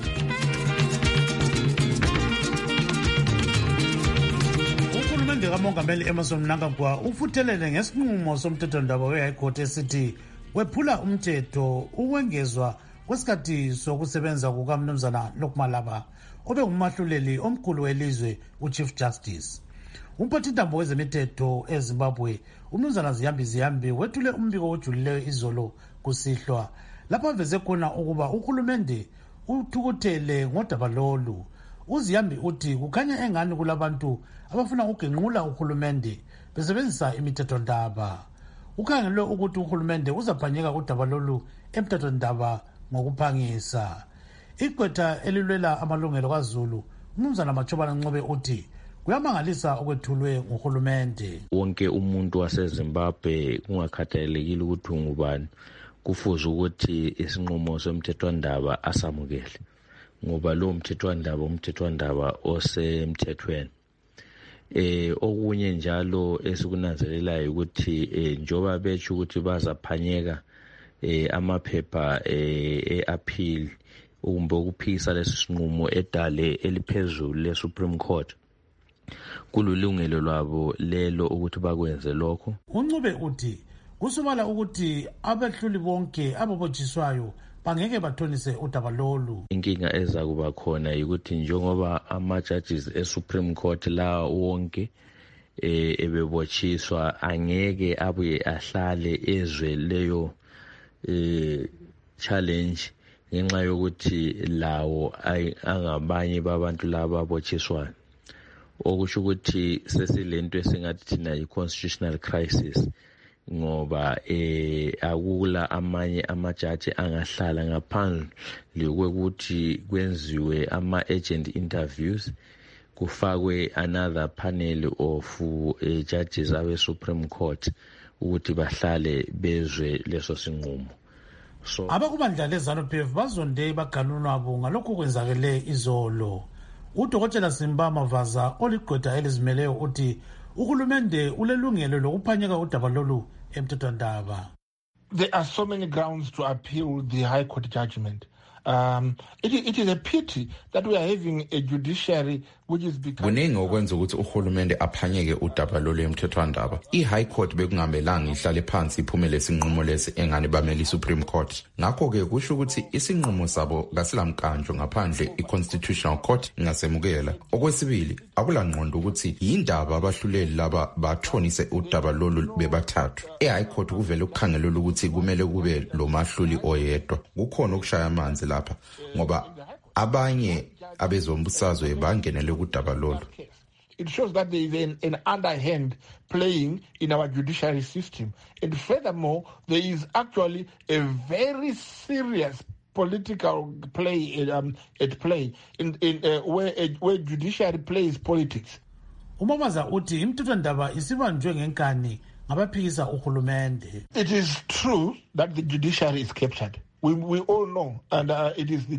Uhulumende kaMongameli Emmerson Mnangagwa ufuthelele ngesinqumo somthethwandaba we-High Court esithi wephula umthetho ukwengezwa kwesikhathi sokusebenza kukamnumzana Lokhumalaba obe ngumahluleli omkhulu welizwe uChief Justice. Umphathintambo wezemithetho eZimbabwe umnumzana Ziyambi Ziyambi wethule umbiko ojulileyo izolo kusihlwa lapha veze khona ukuba uhulumende uthukuthele ngodaba lolu. UZiyambi uthi kukhanya engani kulabantu abafuna ugenqula uhulumende besebenzisa imithethwandaba. Ukhangelwe ukuthi uhulumende uzaphanyeka kudaba lolu emthethwandaba ngokuphangisa. Igqwetha elilwela amalungelo kaZulu umnumzana Machobana Ncube uthi kuyamangalisa okwethulwe nguhulumende. Wonke umuntu waseZimbabwe kungakhathalekile ukuthi ungubani kufuze ukuthi isinqumo somthethwandaba asamukele ngoba lo mthethwandaba umthethwandaba osemthethweni. Eh okunye njalo esikunanzelelayo ukuthi eh njoba betsho ukuthi bazaphanyeka eh amaphepha eh e-appeal umbe ukuphikisa lesi sinqumo edale eliphezulu le-Supreme Court. Kululungelo lwabo lelo ukuthi bakwenze lokho. Uncube uthi kusobala ukuthi abehluli bonke ababotshiswayo bangeke bathonise udaba lolu. Inkinga eza kuba khona ukuthi njengoba ama-judges e-Supreme Court la wonke eh ebebotshiswa angeke abuye ahlale ezwe leyo eh challenge ngenxa yokuthi lawo angabanye babantu laba abotshiswayo. Okusho ukuthi sesilento esingathi thina i-constitutional crisis ngoba eh akula amanye amajaji angahlala ngaphandle kwekuthi kwenziwe ama-agent interviews kufakwe another panel of uh, judges abe-Supreme Court ukuthi bahlale bezwe leso sinqumo. So abakubandla leZANU P F bazonde baganunwabo ngalokho kwenzakele izolo. Udokotela Simba Mavaza oligqwetha elizimeleyo uthi uhulumende ulelungelo lokuphanyeka udaba lolu emthethwandaba. There are so many grounds to appeal the High Court judgment. Um, it, it is a pity that we are having a judiciary which is becoming... Kuningi okwenza ukuthi uhulumende aphanyeke udaba lolu emthethwandaba. I-High Court bekungamelanga ihlale phansi iphumele isinqumo lesi engane bamele i-Supreme Court. Ngakho-ke kusho ukuthi isinqumo sabo kasilamkanjo ngaphandle i-Constitutional Court ingasemukela. Okwesibili, akulangqondo ukuthi yindaba abahluleli laba bathonise udaba lolu bebathathu. I-High Court kuvele ukukhangelwa ukuthi kumele kube lo mahluli oyedwa. Kukhona ukushaya amanzi lapha ngoba abanye abezombusazwe bangenele kudaba lolu. It shows that there is an, an underhand playing in our judiciary system. And furthermore, there is actually a very serious political play um, at play in, in uh, where, uh, where judiciary plays politics. Umamaza uthi imthethwandaba isibanjwe ngenkani ngabaphikisa uhulumende. It is true that the judiciary is captured. We, we all know, and uh, it is the truth.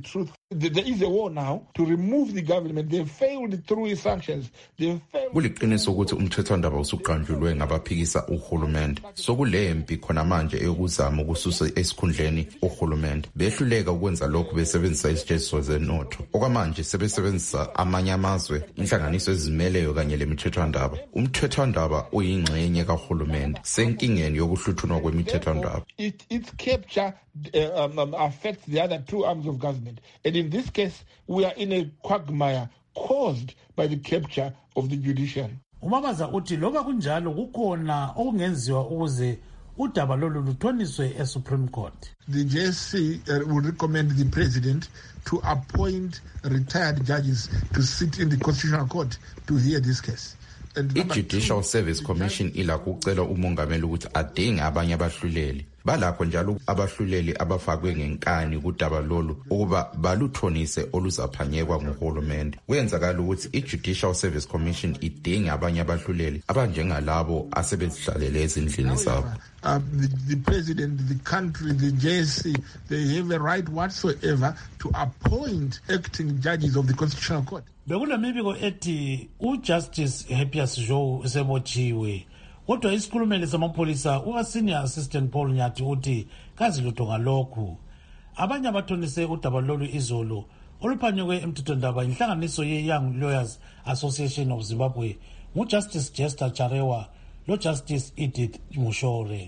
There is a war now to remove the government. They failed through his sanctions. They failed. Kuliqiniso ukuthi umthethwandaba usuqanjulwe ngabaphikisa uhulumende. Sokulempi khona manje eyokuzama ukususa esikhundleni uhulumende. Behluleka ukwenza lokho besebenzisa izijeziso zenotho. Okwamanje sebesebenzisa amanye amazwe, inhlanganiso ezimeleyo kanye lemithethwandaba. Umthethwandaba uyingxenye kahulumende. Senkingeni yokuhluthunwa kwemithethwandaba. It its capture uh, um, affects the other two arms of government. And in this case, we are in a quagmire caused by the capture of the judiciary. Umabaza uthi loba kunjalo kukhona okungenziwa ukuze udaba lolu luthoniswe eSupreme Court. The J S C uh, would recommend the president to appoint retired judges to sit in the Constitutional Court to hear this case. I-Judicial Service Commission ila kucela umongameli ukuthi adinge abanye abahluleli. Balakho njalo abahluleli abafakwe ngenkani kudaba lolu ukuba baluthonise oluzaphanyekwa nguhulumende. Kwenzakala ukuthi i-Judicial Service Commission idinge abanye abahluleli abanjengalabo asebezihlalele ezindlini zabo. Uh, the, the president, the country, the J S C, they have a right whatsoever to appoint acting judges of the Constitutional Court. Bekulemibiko ethi uJustice Happiest Joe sebotshiwe. Kodwa isikhulumeli samapholisa uSenior Assistant Paul Nyathi uthi kazi lutho ngalokhu. Abanye abathonise udaba lolu izolo oluphanyekwe emthethwandaba inhlanganiso ye-Young Lawyers Association of Zimbabwe nguJustice Jester Charewa loJustice Edith Mushore.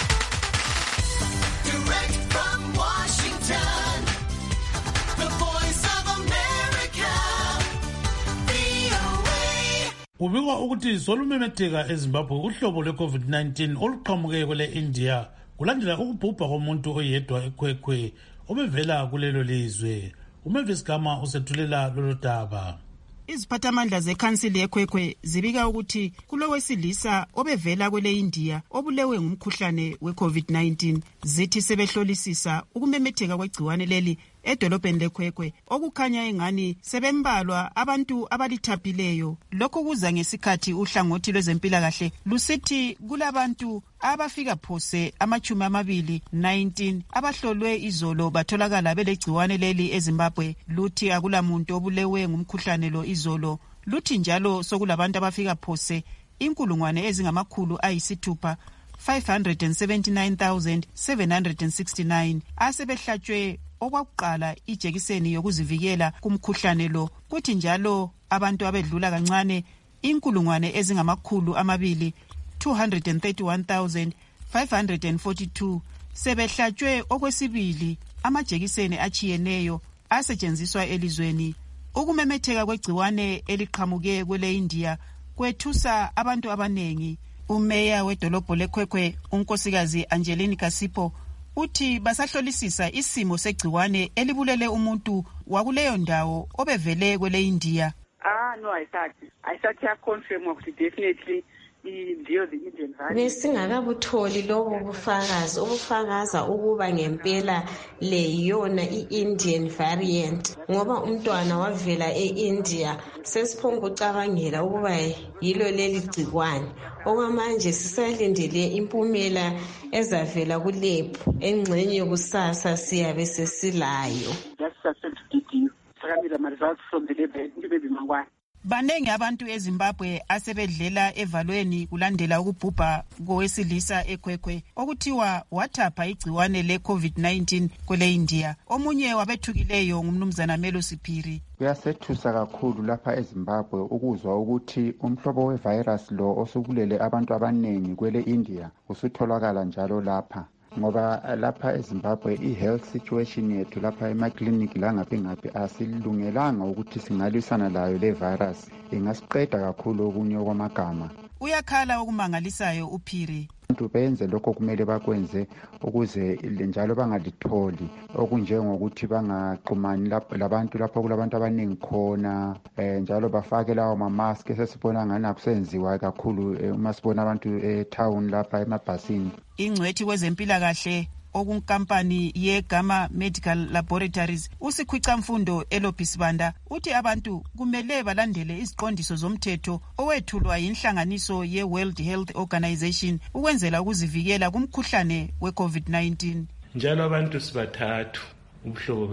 Kubikwa ukuthi solumemetheka eZimbabwe uhlobo lwe-COVID nineteen oluqhamuke kwele India kulandela ukubhubha komuntu oyedwa ekhwekhwe obevela kulelo lizwe. uMavis Gama usethulela lolu daba. Iziphathamandla zekhansili yekhwekhwe zibika ukuthi kulowesilisa obevela kwele India obulewe ngumkhuhlane we-COVID nineteen zithi sebehlolisisa ukumemetheka kwegciwane leli edolobheni lekhwekhwe okukhanya engani sebembalwa abantu abalithapileyo. Lokhu kuza ngesikhathi uhlangothi lwezempilakahle lusithi kulabantu abafika phose amachumi amabili nineteen abahlolwe izolo batholakala belegciwane leli eZimbabwe. Luthi akulamuntu obulewe ngumkhuhlane lo izolo. Luthi njalo sokulabantu abafika phose inkulungwane ezingamakhulu ayisithupha five hundred seventy-nine thousand seven hundred sixty-nine asebehlatshwe okwakuqala ijekiseni yokuzivikela kumkhuhlane lo. Kuthi njalo abantu abedlula kancane inkulungwane ezingamakhulu amabili two hundred thirty-one thousand five hundred forty-two sebehlatshwe okwesibili amajekiseni achiyeneyo asetshenziswa elizweni. Ukumemetheka kwegciwane eliqhamuke kwele India kwethusa abantu abanengi. Umeya wedolobho lekhwekhwe unkosikazi Angeline Kasipo uthi basahlolisisa isimo segciwane elibulele umuntu wakuleyo ndawo obevele kwele India. Ah no, I thought I thought I confirm ukuthi definitely ndiyo the Indian variant. Besingakabutholi lobo bufakazi obufakaza ukuba ngempela le yona i-Indian variant ngoba umntwana wavela e-India sesiphonga ucabangela ukuba yilo leli gciwane. Okwamanje sisalindele impumela ezavela kulab engxenye yokusasa siyabe sesilayo. Just sent to you. Sakamila my results from the lab maybe mangwana. Banengi abantu eZimbabwe asebedlela evalweni kulandela ukubhubha kowesilisa ekhwekhwe okuthiwa wathapha igciwane le-COVID nineteen kwele India. Omunye wabethukileyo ngumnumzana Melo Siphiri. Kuyasethusa kakhulu lapha eZimbabwe ukuzwa ukuthi umhlobo wevirus lo osubulele abantu abanengi kwele India usutholakala njalo lapha. Ngoba lapha eZimbabwe i-health situation yethu lapha emakliniki langaphi ngaphi asilungelanga ukuthi singalwisana layo le virus. Ingasiqeda kakhulu okunye kwamagama. Uyakhala okumangalisayo uPhiri. Abantu benze lokho kumele bakwenze ukuze njalo bangalitholi okunjengokuthi bangaxhumani labantu lapho kulabantu abaningi khona eh, njalo bafake lawo mamask esesibona ngani akusenziwa kakhulu uma sibona abantu etown lapha emabhasini. Ingcwethi kwezempilakahle okunkampani yeGama Medical Laboratories usikhwica mfundo eLobhisibanda uthi abantu kumele balandele iziqondiso zomthetho owethulwa yinhlanganiso ye-World Health Organization ukwenzela ukuzivikela kumkhuhlane we-COVID nineteen. Njalo abantu sibathathu umhlobo bethu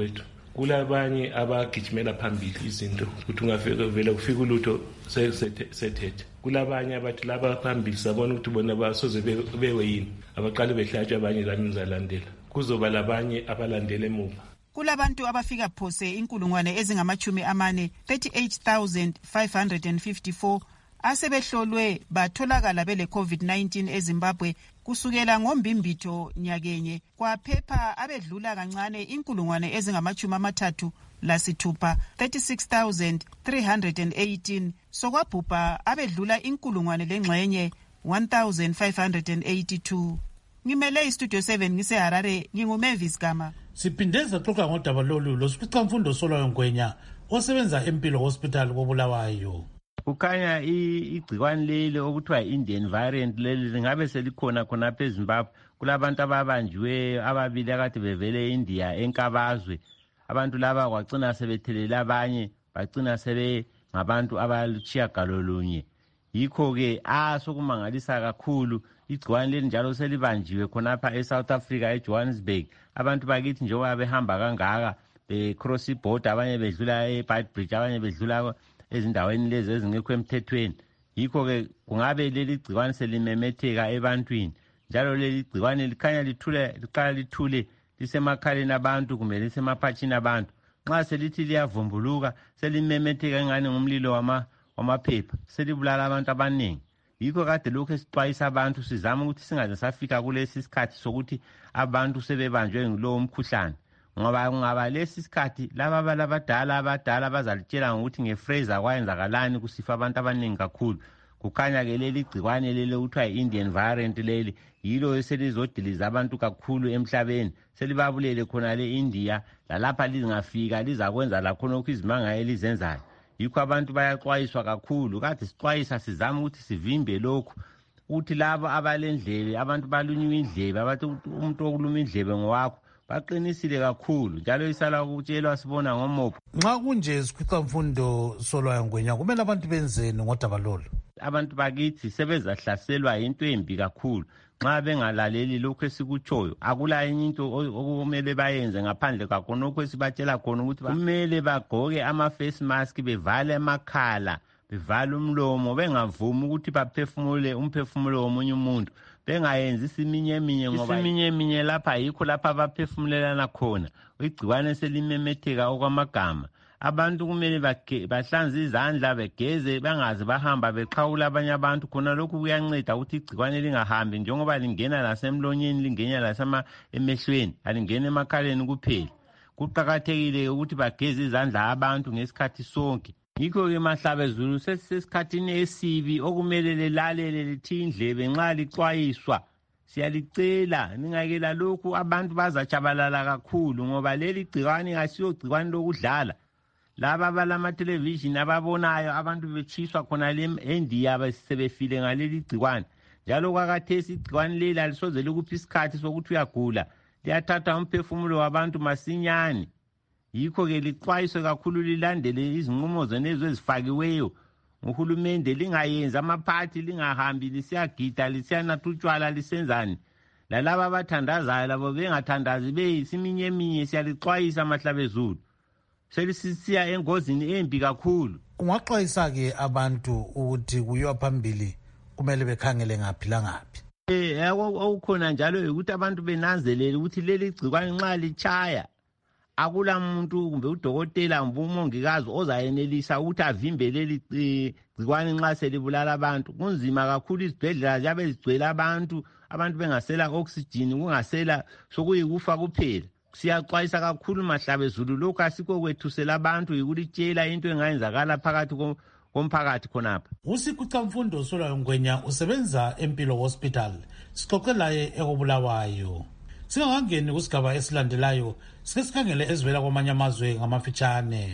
kulabanye abagijimela phambili izinto ukuthi ungafika vele kufika ulutho sethethe. Kulabanye abathi laba phambili sabona ukuthi bona basoze bewe yini abaqale behlatshwe abanye lami zalandela. Kuzoba labanye abalandele emuva. Kulabantu abafika phose inkulungwane ezingamachumi amane thirty-eight thousand five hundred fifty-four asebehlolwe batholakala bele COVID nineteen eZimbabwe kusukela ngombimbitho nyakenye kwaphepha abedlula kancane inkulungwane ezingamachumi amathathu lasithupha thirty-six thousand three hundred eighteen sokwabhubha abedlula inkulungwane lengxenye one thousand five hundred eighty-two. Ngimele istudio seven ngiseHarare nginguMavis Gama. Siphindeza xoxa ngodaba lolu losipicamfundo Solwayo Ngwenya osebenza eMpilo Hospital koBulawayo. Kukhanya igcikwane leli okuthiwa Indian variant leli lingabe selikhona khona phe Zimbabwe. Kulabantu ababanjiwe ababili akade bevele eIndia enkabazwe. Abantu laba kwagcina sebethelela abanye bagcina sebe ngabantu abalutshiya galolunye. Yikho ke ah sokumangalisa kakhulu igcikwane leli njalo selibanjiwe khonapha eSouth Africa eJohannesburg. Abantu bakithi njengoba behamba kangaka becross border abanye bedlula eBeitbridge abanye bedlula ezindaweni lezi ezingekho emthethweni. Yikho ke kungabe leli gcikwane selimemetheka ebantwini njalo leli gcikwane likhanya lithule liqala lithule lisemakhaleni abantu kumbe lisemaphatshini abantu. Nxa selithi liyavumbuluka selimemetheka engane ngumlilo wama wamaphepha selibulala abantu abaningi. Yikho kade lokho esixwayisa abantu sizama ukuthi singaze safika kulesi sikhathi sokuthi abantu sebebanjwe ngulowo mkhuhlane. Ngoba ngaba lesi sikhathi laba abadala abadala bazalitshela ngokuthi ngeFraser kwayenzakalani kusifa abantu abaningi kakhulu. Kukhanya ke leli gcikwane leli okuthiwa Indian variant leli yilo eselizodiliza abantu kakhulu emhlabeni. Selibabulele khona le India lalapha lingafika lizakwenza lakhona okuzimanga elizenzayo. Yikho abantu bayaxwayiswa kakhulu. Kade sixwayisa sizama ukuthi sivimbe lokhu ukuthi labo abalendlebe abantu balunywa indlebe abathi umuntu okuluma indlebe ngowakho baqinisile kakhulu njalo isala ukutshelwa sibona ngomopho. Nxa kunje sikhwicamfundo Solwayo Ngwenya kumele abantu benzeni ngodaba lolu? Abantu bakithi sebezahlaselwa into embi kakhulu. Nxa bengalaleli lokho esikutshoyo akula enye into okumele bayenze ngaphandle kwakho lokho esibatshela khona ukuthi kumele bagqoke ama face mask bevale amakhala bevale umlomo bengavumi ukuthi baphefumule umphefumulo womunye umuntu. Bengayenzi siminye eminye ngoba siminye eminye lapha yikho lapha abaphefumulelana khona. Igcikwane selimemetheka okwamagama. Abantu kumele bahlanze izandla begeze bangazi bahamba beqhawula abanye abantu khona lokhu kuyanceda ukuthi igcikwane lingahambi njengoba lingena lasemlonyeni lingena lasema emehlweni alingena emakhaleni kuphela. Kuqhakathekile ukuthi bageze izandla abantu ngesikhathi sonke. Yikho ke Mahlabezulu sesisikhathini esibi okumele lelalele lithi indlebe nxa lixwayiswa. Siyalicela ningakela lokhu abantu bazachabalala kakhulu ngoba leli gcikwane asiyo gcikwane lokudlala. Laba abalama television ababonayo abantu bechiswa khona le India basebefile ngaleli gcikwane. Njalo kwakathesi igcikwane leli alisoze likuphi isikhathi sokuthi uyagula. Liyathatha umphefumulo wabantu masinyane. Yikho ke lixwayiswe kakhulu lilandele izinqumo zenezo ezifakiweyo nguhulumende lingayenza amaphathi lingahambi lisiyagida lisiyanatutshwala lisenzani. Lalaba abathandazayo labo bengathandazi beyisiminye eminye siyalixwayisa Mahlabezulu. Selisisiya engozini embi kakhulu. Ungaxwayisa ke abantu ukuthi kuyiwa phambili kumele bekhangele ngaphi langaphi? Eh okukhona njalo ukuthi abantu benanzelele ukuthi leli gcikwane nxa lichaya akula muntu kumbe udokotela kumbe umongikazi ozayenelisa ukuthi avimbe leli gcikwane nxa selibulala abantu. Kunzima kakhulu izibhedlela ziyabe zigcwele abantu abantu bengasela oxygen kungasela sokuyikufa kuphela. Siyaxwayisa kakhulu Mahlabezulu lokho asikho kwethusela abantu yikulitshela into engayenzakala phakathi komphakathi khonapha. Usikhwicamfundo Solwayo Ngwenya usebenza eMpilo Hospital. Sixoxe laye ekoBulawayo. Singakangeni kusigaba esilandelayo sike sikhangele ezivela kwamanye amazwe ngamafitshane.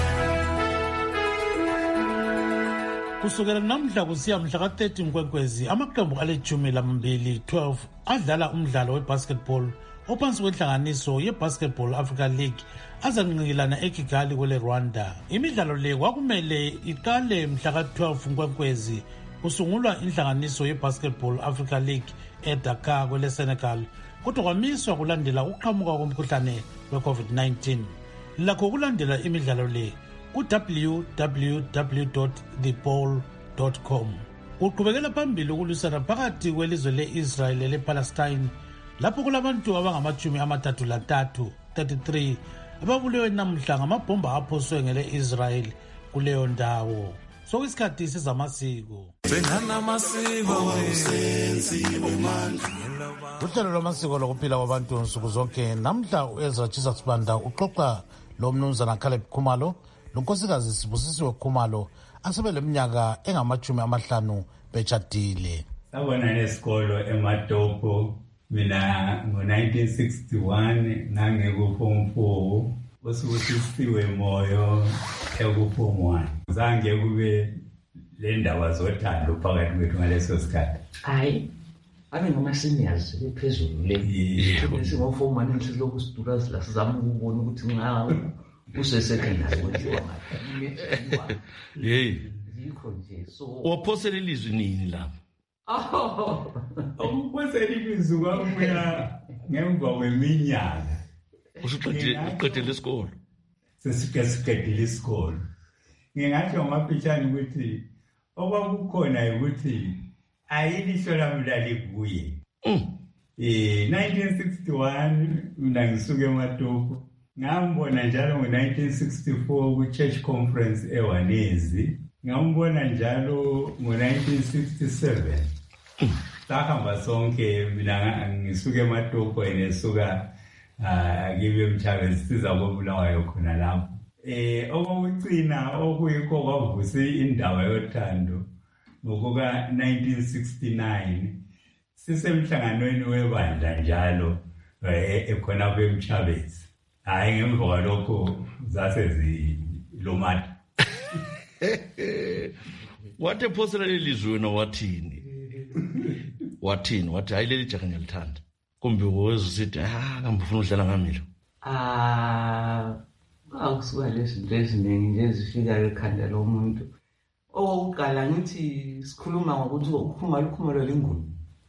Kusukela namhla kusiya mhla ka thirty Nkwenkwezi amaqembu alejumi lamabili twelve adlala umdlalo webasketball ophansi kwenhlanganiso yeBasketball Africa League azanqikilana eKigali kwele Rwanda. Imidlalo le kwakumele iqale mhla ka twelve Nkwenkwezi kusungulwa inhlanganiso yeBasketball Africa League eDakar kwele Senegal kodwa kwamiswa kulandela uqhamuka komkhuhlane we COVID nineteen. lakho ukulandela imidlalo le ku-w w w dot the ball dot com. Uqhubekela phambili ukulwisana phakathi kwelizwe le-Israel le-Palestine lapho kulabantu abangamachumi amathathu lantathu thirty-three ababulewe namhla ngamabhomba aphoswe ngele-Israel kuleyo ndawo. Sokuyisikhathi sezamasiko. Uhlelo lwamasiko lokuphila kwabantu nsuku zonke namhla uEzra Jesus Banda uxoxa lo mnumzana Caleb Khumalo nonkosikazi Sibusisiwe Khumalo asebeleminyaka engamachumi amahlanu betshadile. Sabona nesikolo eMatopo mina ngo-nineteen sixty-one ngangekuform four usibusisiwe moyo ekuform one. Zange kube le ndaba zothando phakathi kwethu ngaleso sikhathi. Hayi abe ngama-seniors ephezulu le singoform one nhloko sidula sila sizama ukubona ukuthi nxa use-secondary wenziwa ngaphi. Yeyi yikho nje so waphosela ilizwi nini lapho? Ukuphosela ilizwi kwakubuya ngemva kweminyaka. Usuqedile isikolo? Sesike siqedile isikolo. Ngingatsho ngamaphishana ukuthi okwakukhona ukuthi ayilihlo lami lalikuye. Eh nineteen sixty-one mina ngisuke eMatopo. Ngambona njalo ngo-nineteen sixty-four ku-church conference eWanezi. Ngambona njalo ngo-nineteen sixty-seven. Sahamba sonke mina ngisuke eMatopo enesuka akibe Mchabezi siza kobulawayo khona lapho. Eh okokucina okuyikho kwavuse indaba yothando ngokuka nineteen sixty-nine sisemhlanganweni webandla njalo ekhona kweMchabezi. Hayi ngemva kwalokho zase zilomata. Wathi ephosela lelizwi wena wathini? Wathini? Wathi hayi leli jaha ngiyalithanda. Kumbe wezisithi ah kambe ufuna udlala ngamilo? Ah akusuka lezinto eziningi nje ezifikayo ekhanda lomuntu. Owokuqala ngithi sikhuluma ngokuthi ukhumalo ukhumalo lenguni.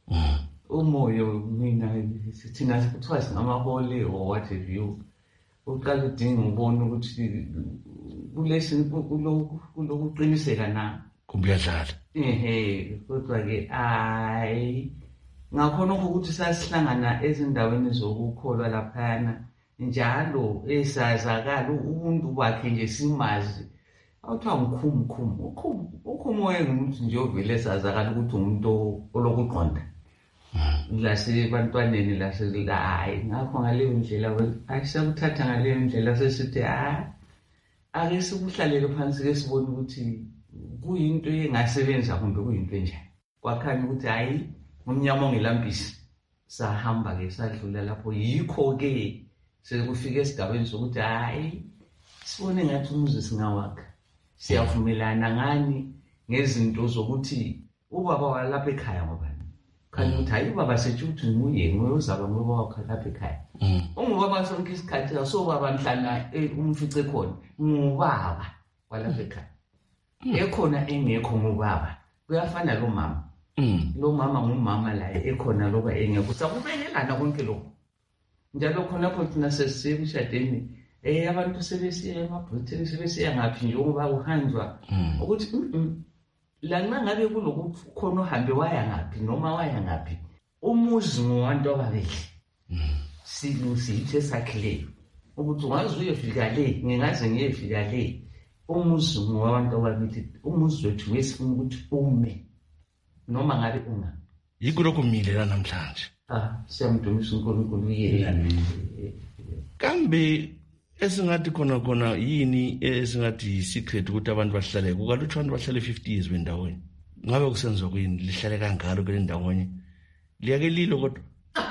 Umoyo mina sithina sikuthiwa singamahole or what have you. Uqala udinga ubone ukuthi kulesi kulokuqiniseka na kumbuyadlala. Ehe kodwa ke hayi ngakhona ukuthi sasihlangana ezindaweni zokukholwa laphana njalo esazakala umuntu wakhe nje simazi awuthiwa ngkhumkhumu ukhumu wayengumuntu nje ovele esazakala ukuthi umuntu olokuqonda lasebantwaneni lasela hayi ngakho ngaleyo ndlela ayisakuthatha ngaleyo ndlela sesithi hayi ake sikuhlalele phansi ke sibone ukuthi kuyinto engasebenza kumbe kuyinto enjani. Kwakhanya ukuthi hayi umnyama ongelampisi. Sahamba ke sadlula lapho yikho ke sekufika esigabeni sokuthi hayi sibone ngathi umuzi singawakha. Siyavumelana ngani ngezinto zokuthi ubaba walapha ekhaya ngoba khanya ukuthi hayi ubaba sethu uthi nguye nguye uzaba ngoba wakha lapha ekhaya. Ungubaba sonke isikhathi asobaba mhlana umfice khona ngubaba walapha ekhaya. Ekhona engekho ngubaba kuyafana lo mama. Lo mama ngumama la ekhona loba engekho sakubelelana konke lokho. Njalo khona pho thina sesikushadeni eh abantu sebesiya emabhoteni sebesiya ngaphi nje ngoba uhanjwa ukuthi la nxa ngabe kulokuthi khona uhambe waya ngaphi noma waya ngaphi umuzi ngowantu ababili. Silusithi sakhileyo ukuthi ungaze uyefika le ngingaze ngiyefika le umuzi ngowabantu ababili umuzi wethu wesifuna ukuthi ume noma ngabe unga yikho lokumile namhlanje. Ah siyamdumisa uNkulunkulu yena. Kambe esingathi khona khona yini esingathi yisecret ukuthi abantu bahlale kukalutho abantu bahlale fifty years bendaweni. Ngabe kusenziwa kuyini lihlale kangalo kule ndawonye liyake lilo kodwa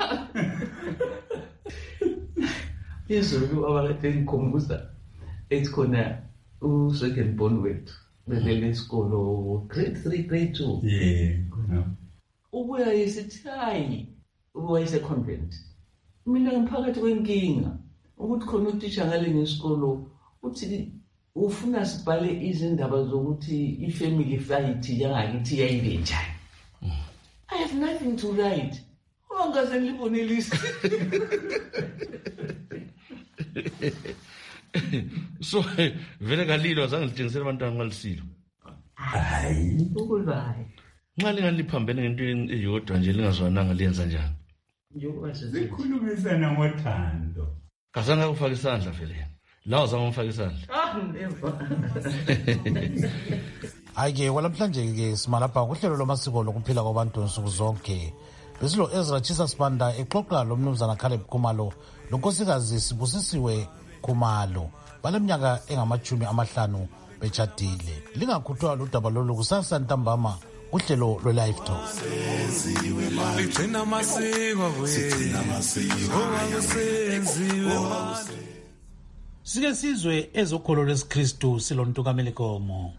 izulu abakade ngikhumbuza ethi khona u-second born wethu bebele isikolo grade three grade two. Yeah ubuya yesithi hayi wayese-convent. Mina ngiphakathi kwenkinga ukuthi khona utitsha ngale ngesikolo uthi ufuna sibhale izindaba zokuthi i-family fight yangakithi yayibe njani. I have nothing to write. Ungaze ngilibone list. So vele kalilo azange lithengisele abantwana ngalisilo. Hayi, ukuzayi. Nxa lingaliphambene ngento eyodwa nje lingazwananga liyenza njani? Njengoba sikhulumisana ngothando. Kazange ukufaka isandla vele. La uzama umfaka isandla. Ah, never. Ayike kwalamhlanje ke simalapha kuhlelo lomasiko lokuphila kwabantu nsuku zonke. Besilo Ezra Chisa Sibanda exoxa lo mnumzana Caleb Khumalo lonkosikazi Sibusisiwe Khumalo baleminyaka engamachumi amahlanu bechadile. Lingakhuthwa ludaba lolu kusasa ntambama uhlelo lwe live talk. Ligcina amasiko sigcina amasiko Sike sizwe ezokholo lesiKristu silontu kaMelikomo.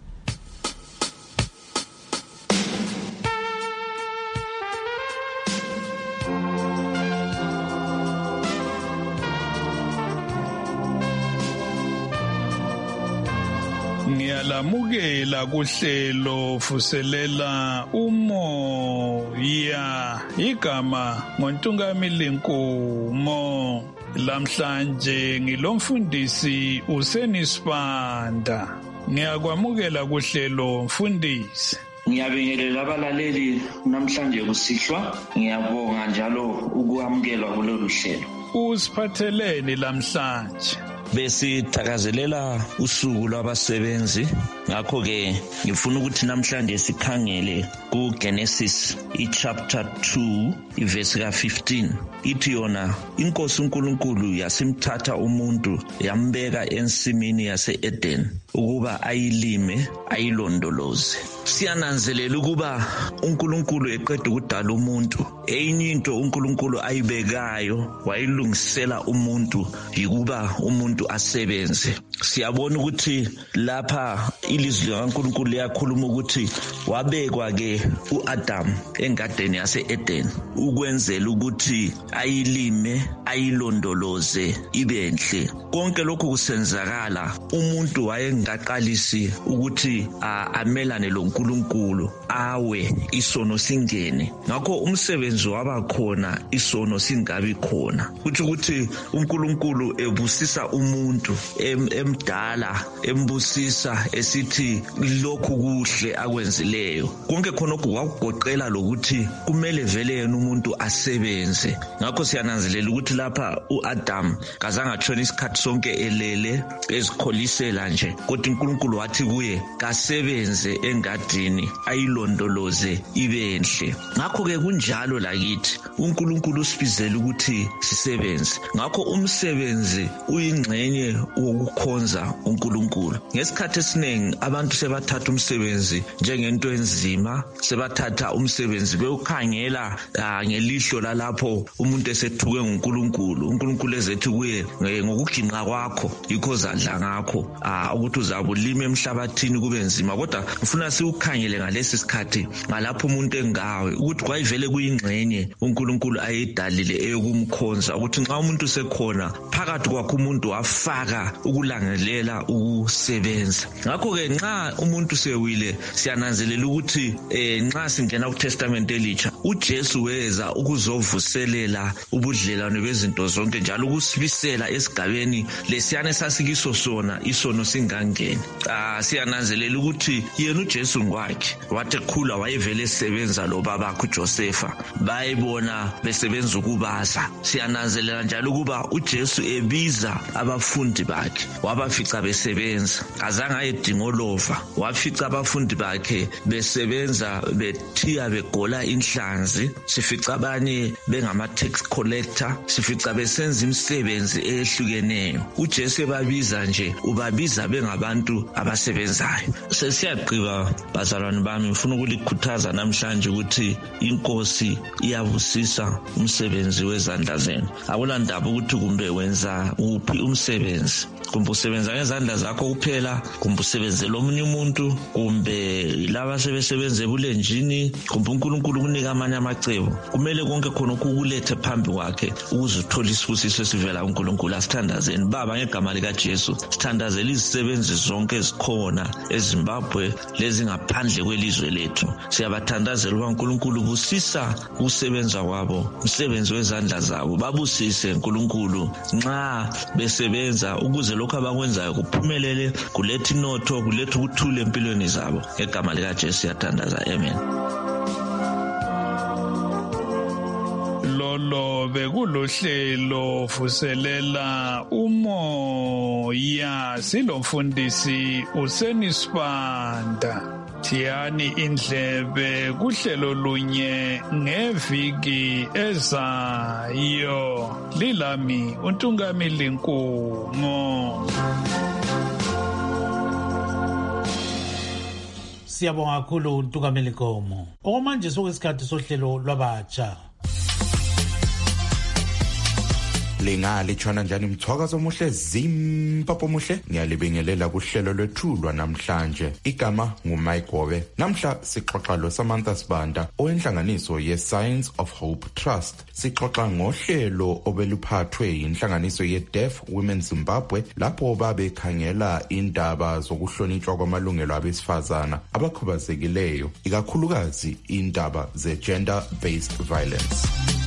Ngiyalamukela kuhlelo fuselela umoya igama ngoNtungamili Nkumo. Lamhlanje ngilomfundisi uSenisibanda. Ngiyakwamukela kuhlelo mfundisi. Ngiyabingelela abalaleli namhlanje kusihlwa. Ngiyabonga njalo ukwamukelwa kulolu hlelo. Usiphatheleni lamhlanje? Besithakazelela usuku lwabasebenzi, ngakho ke ngifuna ukuthi namhlanje sikhangele ku Genesis i-chapter two iverse ka fifteen. Ithi yona inkosi uNkulunkulu yasimthatha umuntu yambeka ensimini yase-Eden ukuba ayilime ayilondoloze. Siyananzelela ukuba uNkulunkulu eqeda ukudala umuntu, enye into uNkulunkulu ayibekayo wayilungisela umuntu yikuba umuntu asebenze. Siyabona ukuthi lapha ilizwi likaNkulunkulu liyakhuluma ukuthi wabekwa ke uAdam engadini yase-Eden ukwenzela ukuthi ayilime ayilondoloze ibenhle. Konke lokhu kusenzakala umuntu wayengaqalisi ukuthi amelane loNkulunkulu awe isono singene. Ngakho umsebenzi waba khona isono singabi khona. Kuthi ukuthi uNkulunkulu ebusisa umuntu emdala embusisa esithi lokhu kuhle akwenzileyo. Konke khona kwakugoqela lokuthi kumele vele yena umuntu asebenze. Ngakho siyananzelela ukuthi lapha uAdam kazange atshona isikhathi sonke elele ezikholisela nje, kodwa uNkulunkulu wathi kuye kasebenze engadini ayilondoloze ibenhle. Ngakho ke kunjalo lakithi uNkulunkulu usibizela ukuthi sisebenze. Ngakho umsebenzi uyingxenye wokukhonza uNkulunkulu. Ngesikhathi esiningi abantu sebathatha umsebenzi njengento enzima, sebathatha umsebenzi bewukhangela ngelihlo lalapho umuntu esethuke nguNkulunkulu. uNkulunkulu ezethi kuye ngokuginqa kwakho yikho zadla ngakho ukuthi uzabulima emhlabathini kube nzima. Kodwa ngifuna siukhangele ngalesi sikhathi ngalapho umuntu engawe ukuthi kwayivele kuyingxenye uNkulunkulu ayidalile eyokumkhonza, ukuthi nxa umuntu sekhona phakathi kwakho umuntu wafaka ukulangelela ukusebenza. Ngakho ke nxa umuntu sewile siyananzelela ukuthi eh nxa singena kuTestament elitsha uJesu weza ukuzovuselela ubudlelwane bezinto zonke njalo ukusibisela esigabeni lesiyane sasikiso sona isono singangeni. Ah siyananzelela ukuthi yena uJesu ngwakhe wathi khula wayevele esebenza lo babakho uJosefa, bayibona besebenza ukubaza. Siyananzelela njalo ukuba uJesu ebiza abafundi bakhe wabafica besebenza, azange ayedinga olova. Wafica abafundi bakhe besebenza bethiya begola inhlanzi, sifica abanye bengama tax collector, sifica besenza imisebenzi ehlukeneyo. uJesu ebabiza nje ubabiza bengabantu abasebenzayo. Sesiyagqiba bazalwane bami, ngifuna ukulikhuthaza namhlanje ukuthi inkosi iyabusisa umsebenzi wezandla zenu. Akulandaba ukuthi kumbe wenza uphi umsebenzi, kumbe usebenza ngezandla zakho kuphela, kumbe usebenzela omunye umuntu, kumbe laba sebesebenza ebulenjini, kumbe uNkulunkulu kunika amanye amacebo. Kumele konke khona ukukulethe phambi kwakhe ukuze uthole isibusiso esivela kuNkulunkulu. Asithandazeni baba ngegama likaJesu, sithandazela izisebenzi zonke ezikhona eZimbabwe lezi ngaphandle kwelizwe lethu. Siyabathandazela uba uNkulunkulu busisa ukusebenza kwabo, umsebenzi wezandla zabo babusise uNkulunkulu. Nxa besebenza ukusebenza ukuze lokho abakwenzayo kuphumelele, kuletha inotho, kuletha ukuthula empilweni zabo. Ngegama likaJesu siyathandaza. Amen. Lolo bekulohlelo vuselela umoya, silomfundisi uSenisibanda. Thiyani indlebe kuhlelo lunye ngeviki ezayo. Lilami uNtungamili Nkumo. Siyabonga kakhulu uNtungamili Nkomo. Okwamanje sokuyisikhathi sohlelo lwabatsha. Lingali tshona njani mthwakazo omuhle Zimbabwe muhle, ngiyalibingelela kuhlelo lwethulwa namhlanje. Igama nguMike Gobe. Namhla sixoxa lo Samantha Sibanda owenhlanganiso ye-Science of Hope Trust. Sixoxa ngohlelo obeluphathwe inhlanganiso ye-Deaf Women Zimbabwe lapho babekhangela indaba zokuhlonitshwa kwamalungelo abesifazana abakhubazekileyo, ikakhulukazi indaba ze-gender based violence.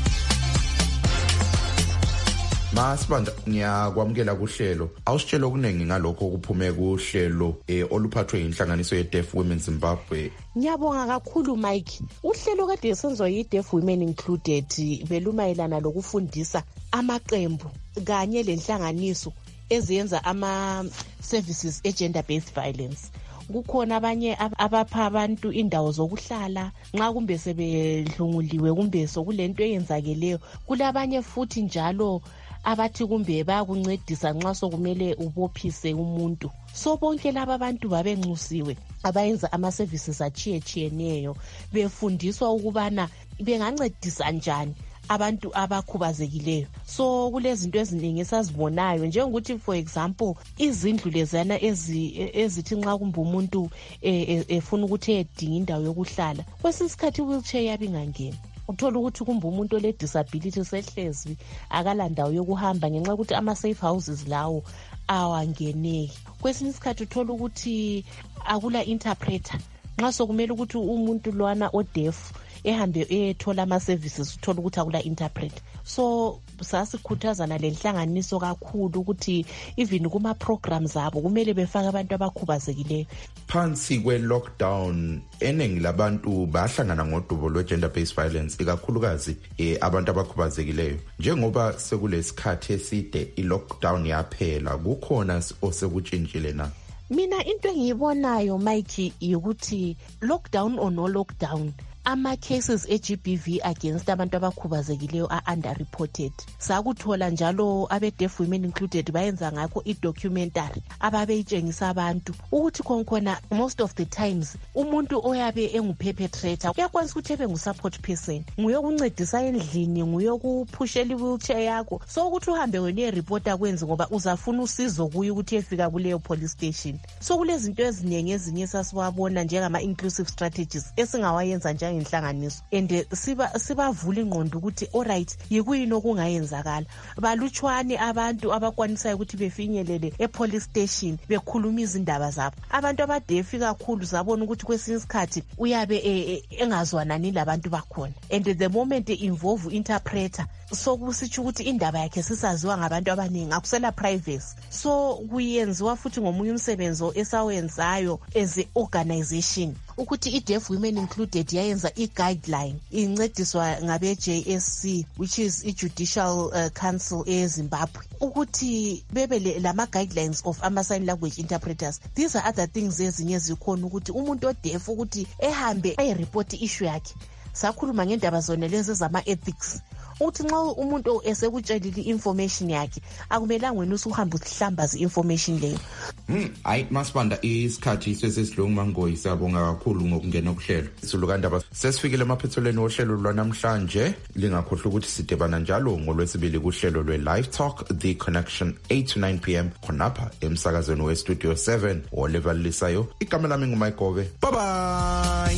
Masibanda, ngiyakwamukela kuhlelo. Awusitshela okuningi ngalokho okuphume kuhlelo eh oluphathwe inhlanganiso ye-Deaf Women Zimbabwe. Ngiyabonga kakhulu Mike. Uhlelo kade senzo yi-Deaf Women Included belumayelana lokufundisa amaqembu kanye lenhlanganiso eziyenza ama services e-gender based violence. Kukhona abanye abapha abantu indawo zokuhlala nxa kumbe sebedlunguliwe kumbe sokulento eyenzakeleyo. Kulabanye futhi njalo abathi kumbe bayakuncedisa nxa sokumele ubophise umuntu. So bonke laba abantu babenxusiwe abayenza ama-services achiyechiyeneyo befundiswa ukubana bengancedisa njani abantu abakhubazekileyo. So kulezinto eziningi esazibonayo njengokuthi for example izindlu lezana ezithi nxa kumbe umuntu efuna ukuthi edinga indawo yokuhlala, kwesinye isikhathi wheelchair yabe ingangeni. Uthola ukuthi kumbe umuntu ole disability sehlezi akala ndawo yokuhamba ngenxa ukuthi ama safe houses lawo awangeneki. Kwesinye isikhathi uthola ukuthi akula interpreter nxa sokumele ukuthi umuntu lwana odeaf ehambe ethola ama services uthola ukuthi akula interpreter. So sasikhuthazana lenhlanganiso kakhulu ukuthi even kuma programs abo kumele befake abantu abakhubazekileyo. Phansi kwe lockdown eningi labantu bahlangana ngodubo lwe gender based violence, ikakhulukazi eh, abantu abakhubazekileyo. Njengoba sekulesikhathi eside i lockdown yaphela, kukhona osekutshintshile na? Mina into engiyibonayo Mike ukuthi lockdown or no lockdown, ama cases e-G B V against abantu abakhubazekileyo are underreported. Sakuthola njalo abe-Deaf Women Included bayenza ngakho i-documentary ababeyitshengisa abantu ukuthi khona most of the times umuntu oyabe engu-perpetrator uyakwanisa ukuthi ebe ngu-support person, nguyokuncedisa endlini, nguyokuphushela i-wheelchair yakho. So ukuthi uhambe wena uyeripota kwenzi ngoba uzafuna usizo kuye ukuthi efika kuleyo police station. So kulezinto eziningi ezinye sasiwabona njengama-inclusive strategies esingawayenza njenge inhlanganiso and siba sibavula ingqondo ukuthi alright yikuyini okungayenzakala. Balutshwane abantu abakwanisayo ukuthi befinyelele e-police station bekhuluma izindaba zabo. Abantu abadefi kakhulu zabona ukuthi kwesinye isikhathi uyabe engazwanani labantu bakhona and the moment involve interpreter so kusitsho ukuthi indaba yakhe sisaziwa ngabantu abaningi, akusela privacy. So kuyenziwa futhi ngomunye umsebenzi esawenzayo as a organization ukuthi i-Deaf Women Included yayenza i-guideline incediswa ngabe-J S C which is i-Judicial uh, Council eZimbabwe ukuthi bebe lama-guidelines of ama-sign language interpreters. These are other things ezinye zikhona ukuthi umuntu odeaf ukuthi ehambe ayiripoti issue yakhe. Sakhuluma ngendaba zona lezi zama-ethics uthi nxa umuntu esekutshelile information yakhe akumelanga wena usuhamba uhlambaza information leyo. Hmm, ayi Masibanda, isikhathi sesesilungu mangoyi, siyabonga kakhulu ngokungena kuhlelo. Isulukandaba sesifikile emaphethelweni ohlelo lwanamhlanje. Lingakhohlwa ukuthi sidebana njalo ngolwesibili kuhlelo lwe Live Talk The Connection eight to nine p m khonapha emsakazweni we Studio seven olevalisayo. Igama lami nguMike Gobe. Bye bye.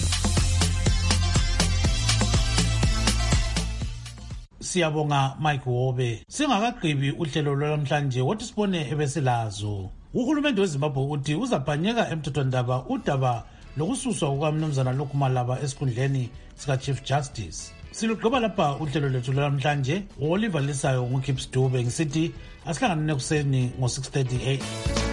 Siyabonga Mike Wobe. Singakagqibi uhlelo lwamhlanje wothi sibone ebesilazo. Uhulumende weZimbabwe uthi uzabhanyeka emthethwandaba udaba lokususwa kukamnumzana Lukumalaba esikhundleni sika Chief Justice. silugqiba lapha uhlelo lwethu lwanamhlanje olivalisayo nguKips Dube ngisithi asihlangane nekuseni ngo six thirty a m